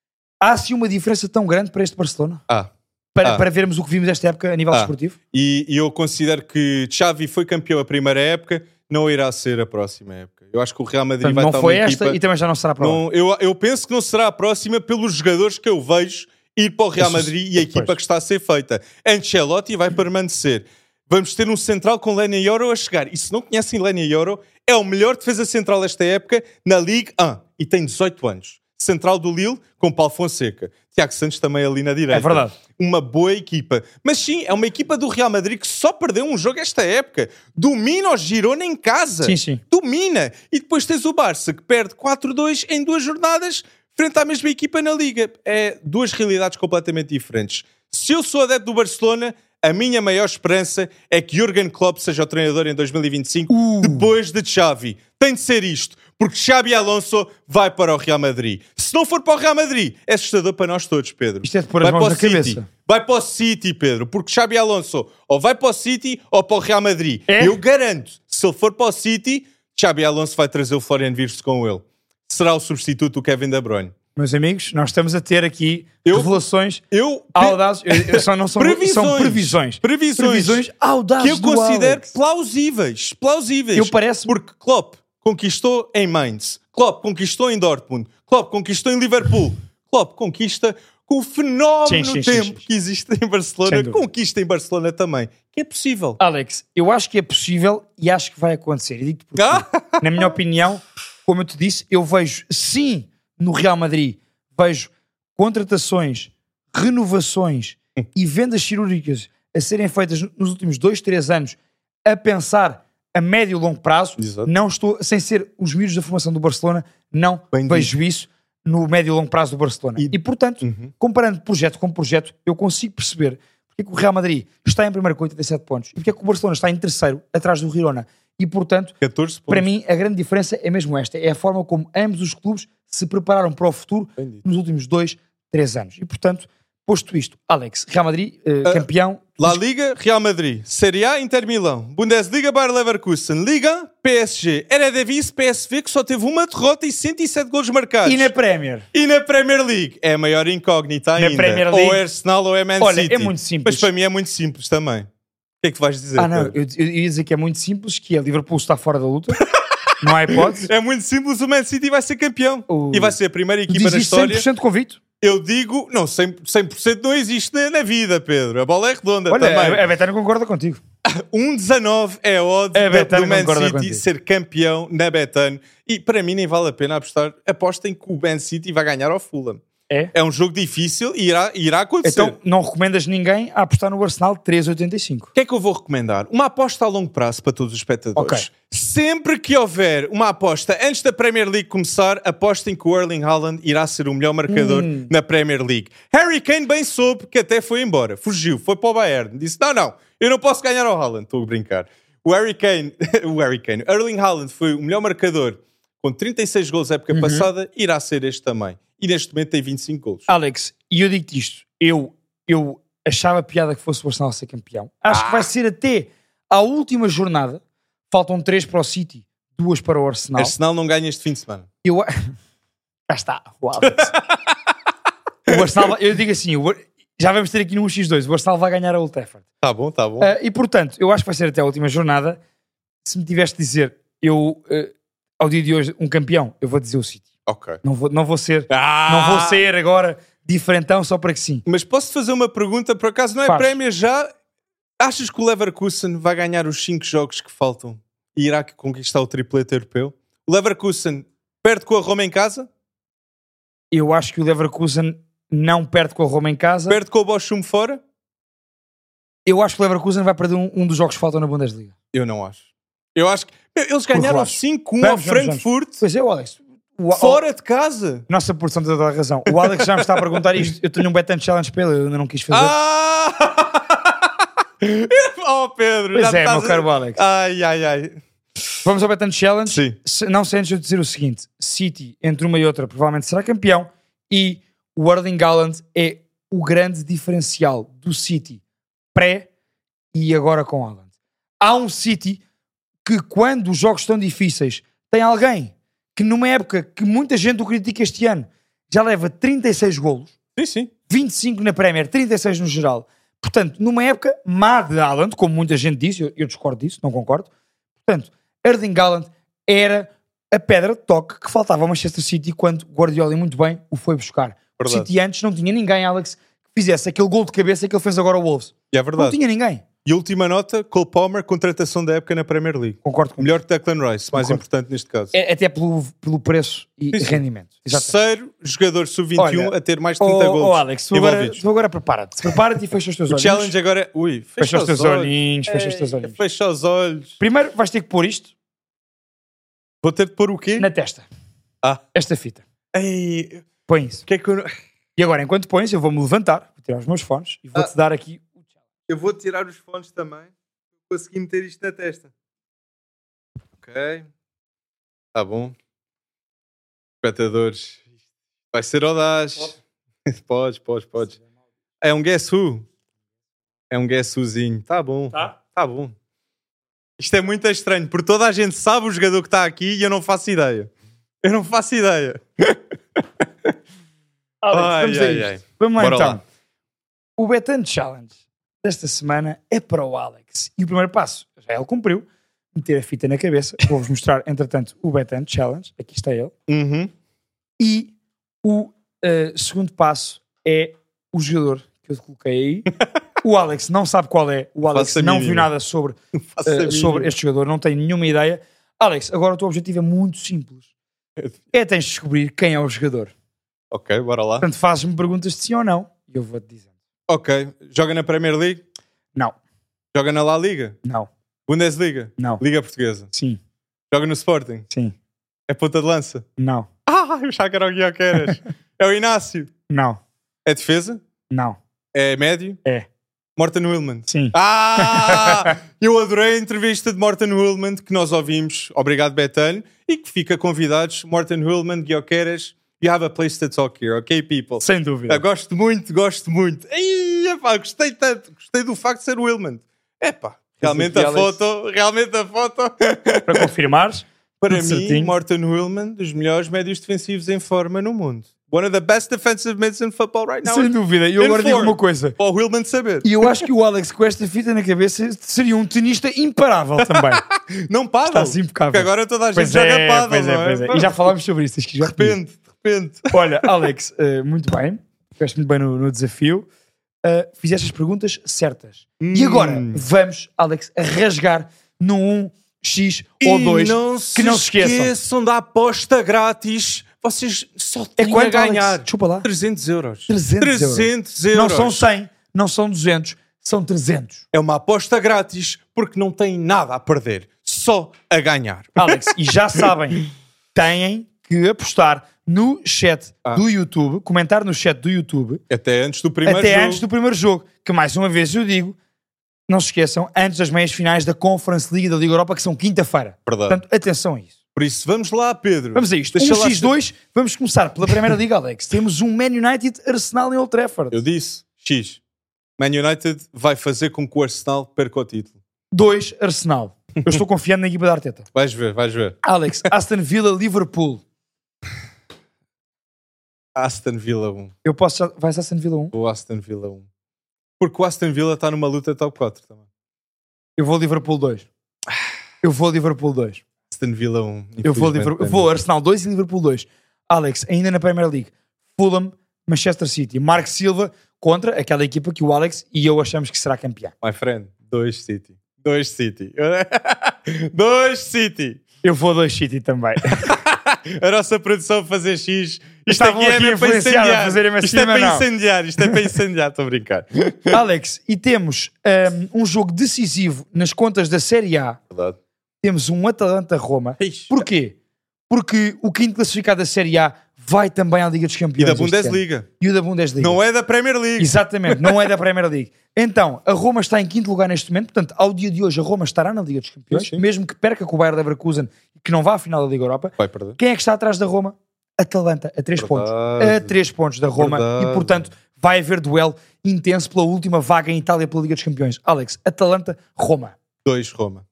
há assim uma diferença tão grande para este Barcelona? Ah, Para, Ah. para vermos o que vimos esta época a nível Ah. desportivo? e, e eu considero que Xavi foi campeão a primeira época, não irá ser a próxima época. Eu acho que o Real Madrid Portanto, vai não estar foi uma esta equipa... e também já não será para lá. Não, eu, eu penso que não será a próxima pelos jogadores que eu vejo ir para o Real Esses- Madrid e a equipa pois. que está a ser feita. Ancelotti vai permanecer. Vamos ter um central com Lenny Yoro a chegar. E se não conhecem Lenny Yoro, é o melhor defesa central desta época na Ligue um. E tem dezoito anos. Central do Lille com Paulo Fonseca. Tiago Santos também ali na direita. É verdade. Uma boa equipa. Mas sim, é uma equipa do Real Madrid que só perdeu um jogo esta época. Domina o Girona em casa. Sim, sim. Domina. E depois tens o Barça que perde quatro dois em duas jornadas frente à mesma equipa na Liga. É duas realidades completamente diferentes. Se eu sou adepto do Barcelona, a minha maior esperança é que Jürgen Klopp seja o treinador em dois mil e vinte e cinco, Uh. depois de Xavi. Tem de ser isto, porque Xabi Alonso vai para o Real Madrid. Se não for para o Real Madrid, é assustador para nós todos, Pedro. Isto é de pôr as vai mãos para o na City. cabeça. Vai para o City, Pedro, porque Xabi Alonso ou vai para o City ou para o Real Madrid. É? Eu garanto, se ele for para o City, Xabi Alonso vai trazer o Florian Wirtz com ele. Será o substituto do Kevin De Bruyne. Meus amigos, nós estamos a ter aqui Eu- revelações Eu... audazes. Eu- eu só não são Previsões. são previsões. Previsões. Previsões audazes que eu do considero Alex. plausíveis. Plausíveis. Eu parece- Porque Klopp conquistou em Mainz. Klopp conquistou em Dortmund. Klopp conquistou em Liverpool. Klopp conquista com o fenómeno Sim, sim, sim, tempo sim. que existe em Barcelona. Sem dúvida. Conquista em Barcelona também. Que é possível. Alex, eu acho que é possível e acho que vai acontecer. E digo-te porquê. Ah! Na minha opinião, como eu te disse, eu vejo sim no Real Madrid vejo contratações, renovações e vendas cirúrgicas a serem feitas nos últimos dois, três anos a pensar a médio e longo prazo, Exato. não estou, sem ser os miúdos da formação do Barcelona, não Bem vejo dito. isso no médio e longo prazo do Barcelona. E, E- e portanto, Uhum. comparando projeto com projeto, eu consigo perceber porque é que o Real Madrid está em primeiro com oitenta e sete pontos e porque é que o Barcelona está em terceiro, atrás do Girona. E portanto, catorze pontos. para mim, a grande diferença é mesmo esta. É a forma como ambos os clubes se prepararam para o futuro Bem dito. nos últimos dois, três anos. E, portanto, posto isto, Alex, Real Madrid, eh, Ah, campeão. La Liga, Real Madrid. Série A, Inter Milão. Bundesliga, Bayer Leverkusen. Liga, P S G. Eredivisie, P S V, que só teve uma derrota e cento e sete golos marcados. E na Premier? E na Premier League? É a maior incógnita ainda. Premier League- Ou é Arsenal ou é Man Olha, City. é muito simples. Mas para mim é muito simples também. O que é que tu vais dizer? Ah, não, Pedro? eu, eu ia dizer que é muito simples, que é Liverpool está fora da luta. Não há hipótese. É muito simples, o Man City vai ser campeão. O- E vai ser a primeira Tu equipa dizes na isso cem história. por cento convicto? Eu digo, não, cem por cento não existe na, na vida, Pedro. A bola é redonda Olha, também. a, a Betano concorda contigo. um dezanove é a odd A do- Betano do Man concorda City contigo. ser campeão na Betano. E para mim nem vale a pena apostar. Apostem que o Man City vai ganhar ao Fulham. É? É um jogo difícil e irá, irá acontecer. Então, não recomendas ninguém a apostar no Arsenal três vírgula oitenta e cinco. O que é que eu vou recomendar? Uma aposta a longo prazo para todos os espectadores. Ok. Sempre que houver uma aposta antes da Premier League começar, apostem que o Erling Haaland irá ser o melhor marcador Hum. na Premier League. Harry Kane bem soube que até foi embora. Fugiu, foi para o Bayern. Disse, não, não, eu não posso ganhar ao Haaland. Estou a brincar. O Harry Kane, o Harry Kane, Erling Haaland foi o melhor marcador com trinta e seis golos na época Uhum. passada, irá ser este também. E neste momento tem vinte e cinco golos. Alex, e eu digo-te isto, eu, eu achava piada que fosse o Arsenal ser campeão. Acho Ah. que vai ser até à última jornada. Faltam três para o City, duas para o Arsenal. Arsenal não ganha este fim de semana. Eu... Cá está, o Alex. O Arsenal, eu digo assim, o... já vamos ter aqui no um por dois, o Arsenal vai ganhar a Old Trafford. Tá bom, tá bom. Uh, e portanto, eu acho que vai ser até a última jornada. Se me tiveste de dizer, eu, uh, ao dia de hoje, um campeão, eu vou dizer o City. Ok. Não vou, não vou ser, Ah! não vou ser agora diferentão só para que sim. Mas posso fazer uma pergunta? Por acaso não é Faz. prémio já? Achas que o Leverkusen vai ganhar os cinco jogos que faltam e irá conquistar o triplete europeu? O Leverkusen perde com a Roma em casa? Eu acho que o Leverkusen não perde com a Roma em casa. Perde com o Bochum fora? Eu acho que o Leverkusen vai perder um, um dos jogos que faltam na Bundesliga. Eu não acho. Eu acho que... Meu, eles ganharam relaxo. cinco a um ao Vamos, vamos, Frankfurt Pois é, o Alex. O, fora de casa. Nossa produção tem toda a razão. O Alex já me está a perguntar isto. Eu tenho um Betan Challenge para ele, eu ainda não quis fazer. Ah! Oh, Pedro. Pois já é, estás meu a- caro Alex. Ai, ai, ai. Vamos ao Betan Challenge. Sim. Se- não sei antes de eu dizer o seguinte: City, entre uma e outra, provavelmente será campeão. E o Erling Haaland é o grande diferencial do City pré e agora com Haaland. Há um City que, quando os jogos estão difíceis, tem alguém que, numa época que muita gente o critica este ano, já leva trinta e seis golos, Sim, sim. vinte e cinco na Premier, trinta e seis no geral. Portanto, numa época má de Haaland, como muita gente disse, eu, eu discordo disso, não concordo. Portanto, Erling Haaland era a pedra de toque que faltava ao Manchester City quando Guardiola, e muito bem, o foi buscar. O Verdade. City antes não tinha ninguém, Alex, que fizesse aquele gol de cabeça que ele fez agora ao Wolves. E é Não verdade. tinha ninguém. E a última nota, Cole Palmer, contratação da época na Premier League. Concordo com Melhor que Declan Rice, mais Concordo. importante neste caso. é, Até pelo, pelo preço e Sim, sim. rendimento. Exatamente. Terceiro jogador sub vinte e um Olha, a ter mais de trinta Oh, gols oh, Alex, tu agora, envolvidos. tu agora prepara-te. Prepara-te e fecha os teus O olhos. challenge agora é... Ui, Fecha os teus olhos. olhinhos, fecha os teus Ei, olhinhos. Fecha os olhos. Primeiro vais ter que pôr isto Vou ter de pôr o quê? na testa. Ah. Esta fita. Ei, Põe isso. o que é que eu... não- E agora, enquanto pões, eu vou-me levantar, vou tirar os meus fones e vou-te Ah. dar aqui o challenge. Eu vou tirar os fones também. Consegui meter isto na testa. Ok. Tá bom. Espectadores. Vai ser audaz. Podes, podes, podes. É um guess who. É um guess whozinho. Tá bom. Tá? Tá bom. Isto é muito estranho, porque toda a gente sabe o jogador que está aqui e eu não faço ideia. Eu não faço ideia. Alex, Ai, vamos a ai, isto. ai. Vamos lá Bora então. lá. O Betan Challenge desta semana é para o Alex. E o primeiro passo, já ele cumpriu, meter a fita na cabeça. Vou-vos mostrar, entretanto, o Betan Challenge. Aqui está ele. Uhum. E o eh, segundo passo é o jogador que eu te coloquei aí. O Alex não sabe qual é. O Alex Faço a não mínima. viu nada sobre, Faço a eh, mínima. sobre este jogador. Não tem nenhuma ideia. Alex, agora o teu objetivo é muito simples. É, tens de descobrir quem é o jogador. Ok, bora lá. Portanto, fazes-me perguntas de sim ou não e eu vou-te dizer. Ok, joga na Premier League? Não. Joga na La Liga? Não. Bundesliga? Não. Liga Portuguesa? Sim. Joga no Sporting? Sim. É ponta de lança? Não. Ah, eu já quero o Guioqueras. É o Inácio? Não. É defesa? Não. É médio? É. Morten Wilman? Sim. Ah! Eu adorei a entrevista de Morten Wilman que nós ouvimos. Obrigado, Betânia. E que fica convidados. Morten Wilman, Guioqueras. You have a place to talk here, ok, people? Sem dúvida. Ah, gosto muito, gosto muito. Ei, epá, gostei tanto. Gostei do facto de ser o Wilman. Epá, realmente a Alex. foto, realmente a foto. Para confirmares, Para tudo mim, certinho. Morten Wilman, dos melhores médios defensivos em forma no mundo. One of the best defensive mids in football right now. Sem dúvida. E eu In agora digo form. uma coisa. Para o Wilman saber. E eu acho que o Alex, com esta fita na cabeça, seria um tenista imparável também. Não paddle. Estás impecável. Porque agora toda a gente Pois joga é, paddle, pois é, não é? pois é. E já falámos sobre isso. Tens que De jogar comigo. repente, de repente. Olha, Alex, eh, muito bem. Estiveste muito bem no, no desafio. Uh, fizeste as perguntas certas. Hum. E agora vamos, Alex, a rasgar no um x ou dois. não que não se esqueçam. da aposta grátis. Vocês só É têm quanto, a ganhar. Alex? Desculpa lá. trezentos euros. trezentos trezentos Não euros. são cem, não são duzentos, são trezentos. É uma aposta grátis porque não tem nada a perder. Só a ganhar. Alex, e já sabem, têm que apostar no chat Ah. do YouTube, comentar no chat do YouTube, Até antes do primeiro até jogo. antes do primeiro jogo. Que mais uma vez eu digo, não se esqueçam, antes das meias finais da Conference League da Liga Europa, que são quinta-feira. Verdade. Portanto, atenção a isso. Por isso, vamos lá, Pedro. Vamos a isto. Deixa um lá x dois, vamos começar pela Primeira Liga, Alex. Temos um Man United Arsenal em Old Trafford. Eu disse, X. Man United vai fazer com que o Arsenal perca o título. dois Arsenal. Eu estou confiando na equipa da Arteta. Vais ver, vais ver. Alex, Aston Villa, Liverpool. Aston Villa um. Eu posso... Vais Aston Villa um? O Aston Villa um. Porque o Aston Villa está numa luta top quatro também. Eu vou Liverpool dois. Eu vou Liverpool dois. Aston Villa um. Eu vou, infelizmente, Liverpool, é vou mesmo. Arsenal dois e Liverpool dois. Alex, ainda na Premier League. Fulham, Manchester City. Mark Silva contra aquela equipa que o Alex e eu achamos que será campeão. My friend, dois City. Dois City. dois City. Eu vou dois City também. A nossa produção fazer X. Isto Estavam aqui é aqui mesmo para influenciar a incendiar. fazerem-me Isto é acima, para não. incendiar. Isto é para incendiar. Estou a brincar. Alex, e temos um, um jogo decisivo nas contas da Série A. Verdade. Temos um Atalanta-Roma. Ixi. Porquê? Porque o quinto classificado da Série A vai também à Liga dos E Campeões. da este Bundesliga. ano. E o da Bundesliga. Não é da Premier League. Exatamente, não é da Premier League. Então, a Roma está em quinto lugar neste momento. Portanto, ao dia de hoje, a Roma estará na Liga dos Campeões. Sim, sim. Mesmo que perca com o Bayer Leverkusen e que não vá à final da Liga Europa. Vai perder. Quem é que está atrás da Roma? Atalanta, a três Verdade. pontos. A três pontos da Roma. Verdade. E, portanto, vai haver duelo intenso pela última vaga em Itália pela Liga dos Campeões. Alex, Atalanta-Roma. Dois Roma.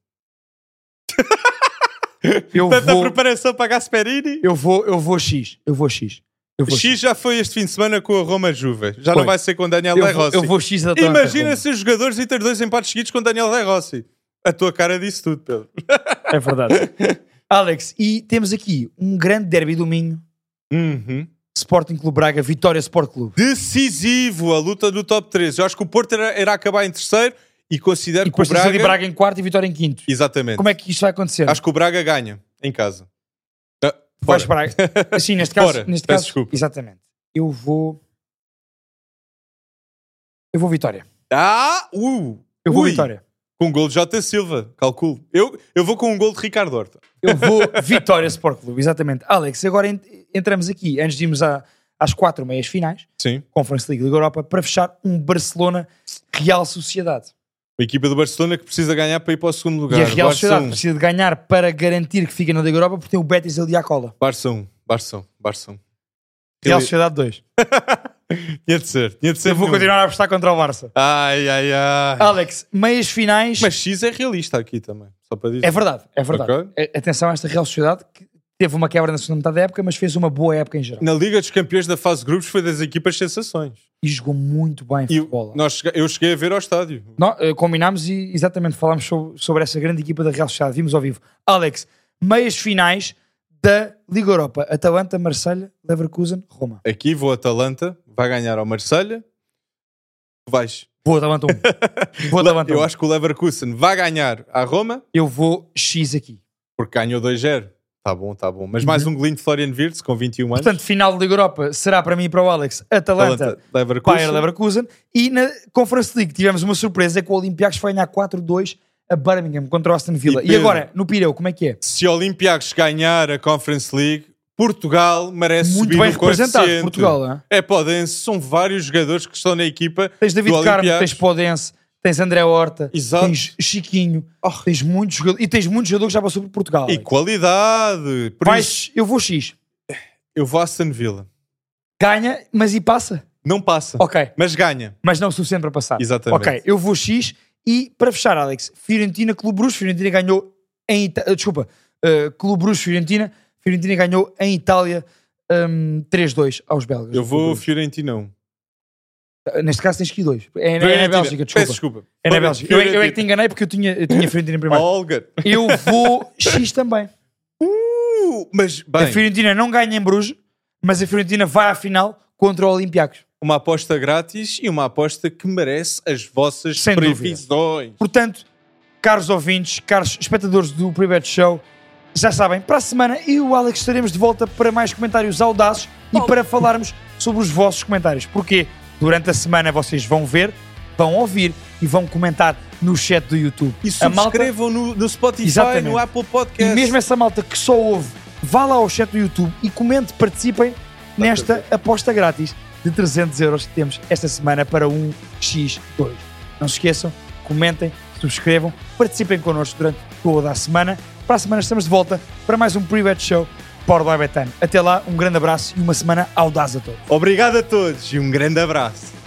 Eu Tanta vou, preparação para Gasperini. eu vou, eu vou X. Eu vou X. Eu vou X já foi este fim de semana com a Roma Juve. Já Foi. não vai ser com Daniel Eu De vou, Rossi. eu vou X da Atalanta. Imagina Roma. se os jogadores e ter dois empates seguidos com Daniel De Rossi. A tua cara disse tudo, Pedro. É verdade. Alex, e temos aqui um grande derby do Minho. Uhum. Sporting Clube Braga, Vitória Sport Clube. Decisivo a luta do top três. Eu acho que o Porto irá, irá acabar em terceiro e considero E que o depois temos Braga... ali Braga em quarto e Vitória em quinto. Exatamente. Como é que isto vai acontecer? Acho que o Braga ganha em casa. Ah, Vais fora. Braga. Sim, neste caso. Fora. Neste Peço caso desculpa. exatamente. Eu vou... Eu vou Vitória. Ah! Uh, Eu vou ui. Vitória. Com um gol de J. Silva, calculo. Eu, eu vou com um gol de Ricardo Horta. Eu vou Vitória Sport Clube, exatamente. Alex, agora ent- entramos aqui, antes de irmos à- às quatro meias finais, Sim. Conference League Liga Europa, para fechar um Barcelona-Real Sociedade. Uma equipa do Barcelona que precisa ganhar para ir para o segundo lugar. E a Real Barça Sociedade um. precisa de ganhar para garantir que fica na Liga Europa, porque tem o Betis ali à cola. Barça um. Barça um. Barça um. Real Ele- Sociedade dois. Tinha de ser. Tinha de ser. Eu vou nenhum. continuar a apostar contra o Barça. Ai, ai, ai. Alex, meias finais... Mas X é realista aqui também. Só para dizer. É verdade, é verdade. Ok. A- Atenção a esta Real Sociedade, que teve uma quebra na segunda metade da época, mas fez uma boa época em geral. Na Liga dos Campeões da fase de grupos foi das equipas sensações. E jogou muito bem E futebol. nós, chega- eu cheguei a ver ao estádio. Nó- eh, combinámos e exatamente falámos sobre, sobre essa grande equipa da Real Sociedade. Vimos ao vivo. Alex, meias finais da Liga Europa. Atalanta, Marselha, Leverkusen, Roma. Aqui vou Atalanta, vai ganhar ao Marselha. Vais. Vou Atalanta um. Vou Atalanta Eu um. acho que o Leverkusen vai ganhar à Roma, Eu vou X aqui. porque ganhou dois zero. Tá bom, tá bom. Mas mais um golinho de Florian Wirtz com vinte e um anos. Portanto, final de Liga Europa será para mim e para o Alex Atalanta, Atalanta, Leverkusen. Bayer Leverkusen. E na Conference League tivemos uma surpresa, é que o Olympiacos foi ganhar quatro a dois a Birmingham contra o Aston Villa. E, E, Pedro, agora, no Pireu, como é que é? Se o Olympiacos ganhar a Conference League, Portugal merece Muito subir bem no representado, coeficiente. Portugal, não é? É Podense, são vários jogadores que estão na equipa. Tens David do Carmo, Olympiacos. tens Podense, tens André Horta, Exato. tens Chiquinho, Oh. tens muitos jogadores, e tens muitos jogadores que já passou por Portugal. E Alex. qualidade. Por Vais, isso, eu vou X. eu vou a Aston Villa. Ganha, mas e passa? Não passa, Ok. mas ganha. Mas não o suficiente para passar. Exatamente. Ok, eu vou X. E para fechar, Alex, Fiorentina, Clube Bruges. Fiorentina ganhou em Itália. Desculpa, uh, Clube Bruges, Fiorentina. Fiorentina ganhou em Itália um, três a dois aos belgas. Eu vou Clube Fiorentina um. Bruges. Neste caso tens que ir dois. É, é na Fiorentina. Bélgica, desculpa. Peço desculpa. É na Bélgica. Eu, eu é que te Fiorentina. enganei porque eu tinha, eu tinha Fiorentina em primeiro. Olga. Eu vou X também. Uh, mas, A bem, Fiorentina não ganha em Bruges, mas a Fiorentina vai à final contra o Olympiacos. uma aposta grátis e uma aposta que merece as vossas Sem dúvida. previsões. Portanto, caros ouvintes, caros espectadores do Private Show, já sabem, para a semana eu e o Alex estaremos de volta para mais comentários audazes e para falarmos sobre os vossos comentários. Porque durante a semana vocês vão ver, vão ouvir e vão comentar no chat do YouTube. E A malta- subscrevam no, no Spotify, Exatamente. no Apple E Podcast. mesmo essa malta que só ouve, vá lá ao chat do YouTube e comente, participem nesta aposta grátis de trezentos euros que temos esta semana para um por dois. Não se esqueçam, comentem, subscrevam, participem connosco durante toda a semana. Para a semana estamos de volta para mais um Private Show Powered by Betano. Até lá, um grande abraço e uma semana audaz a todos. Obrigado a todos e um grande abraço.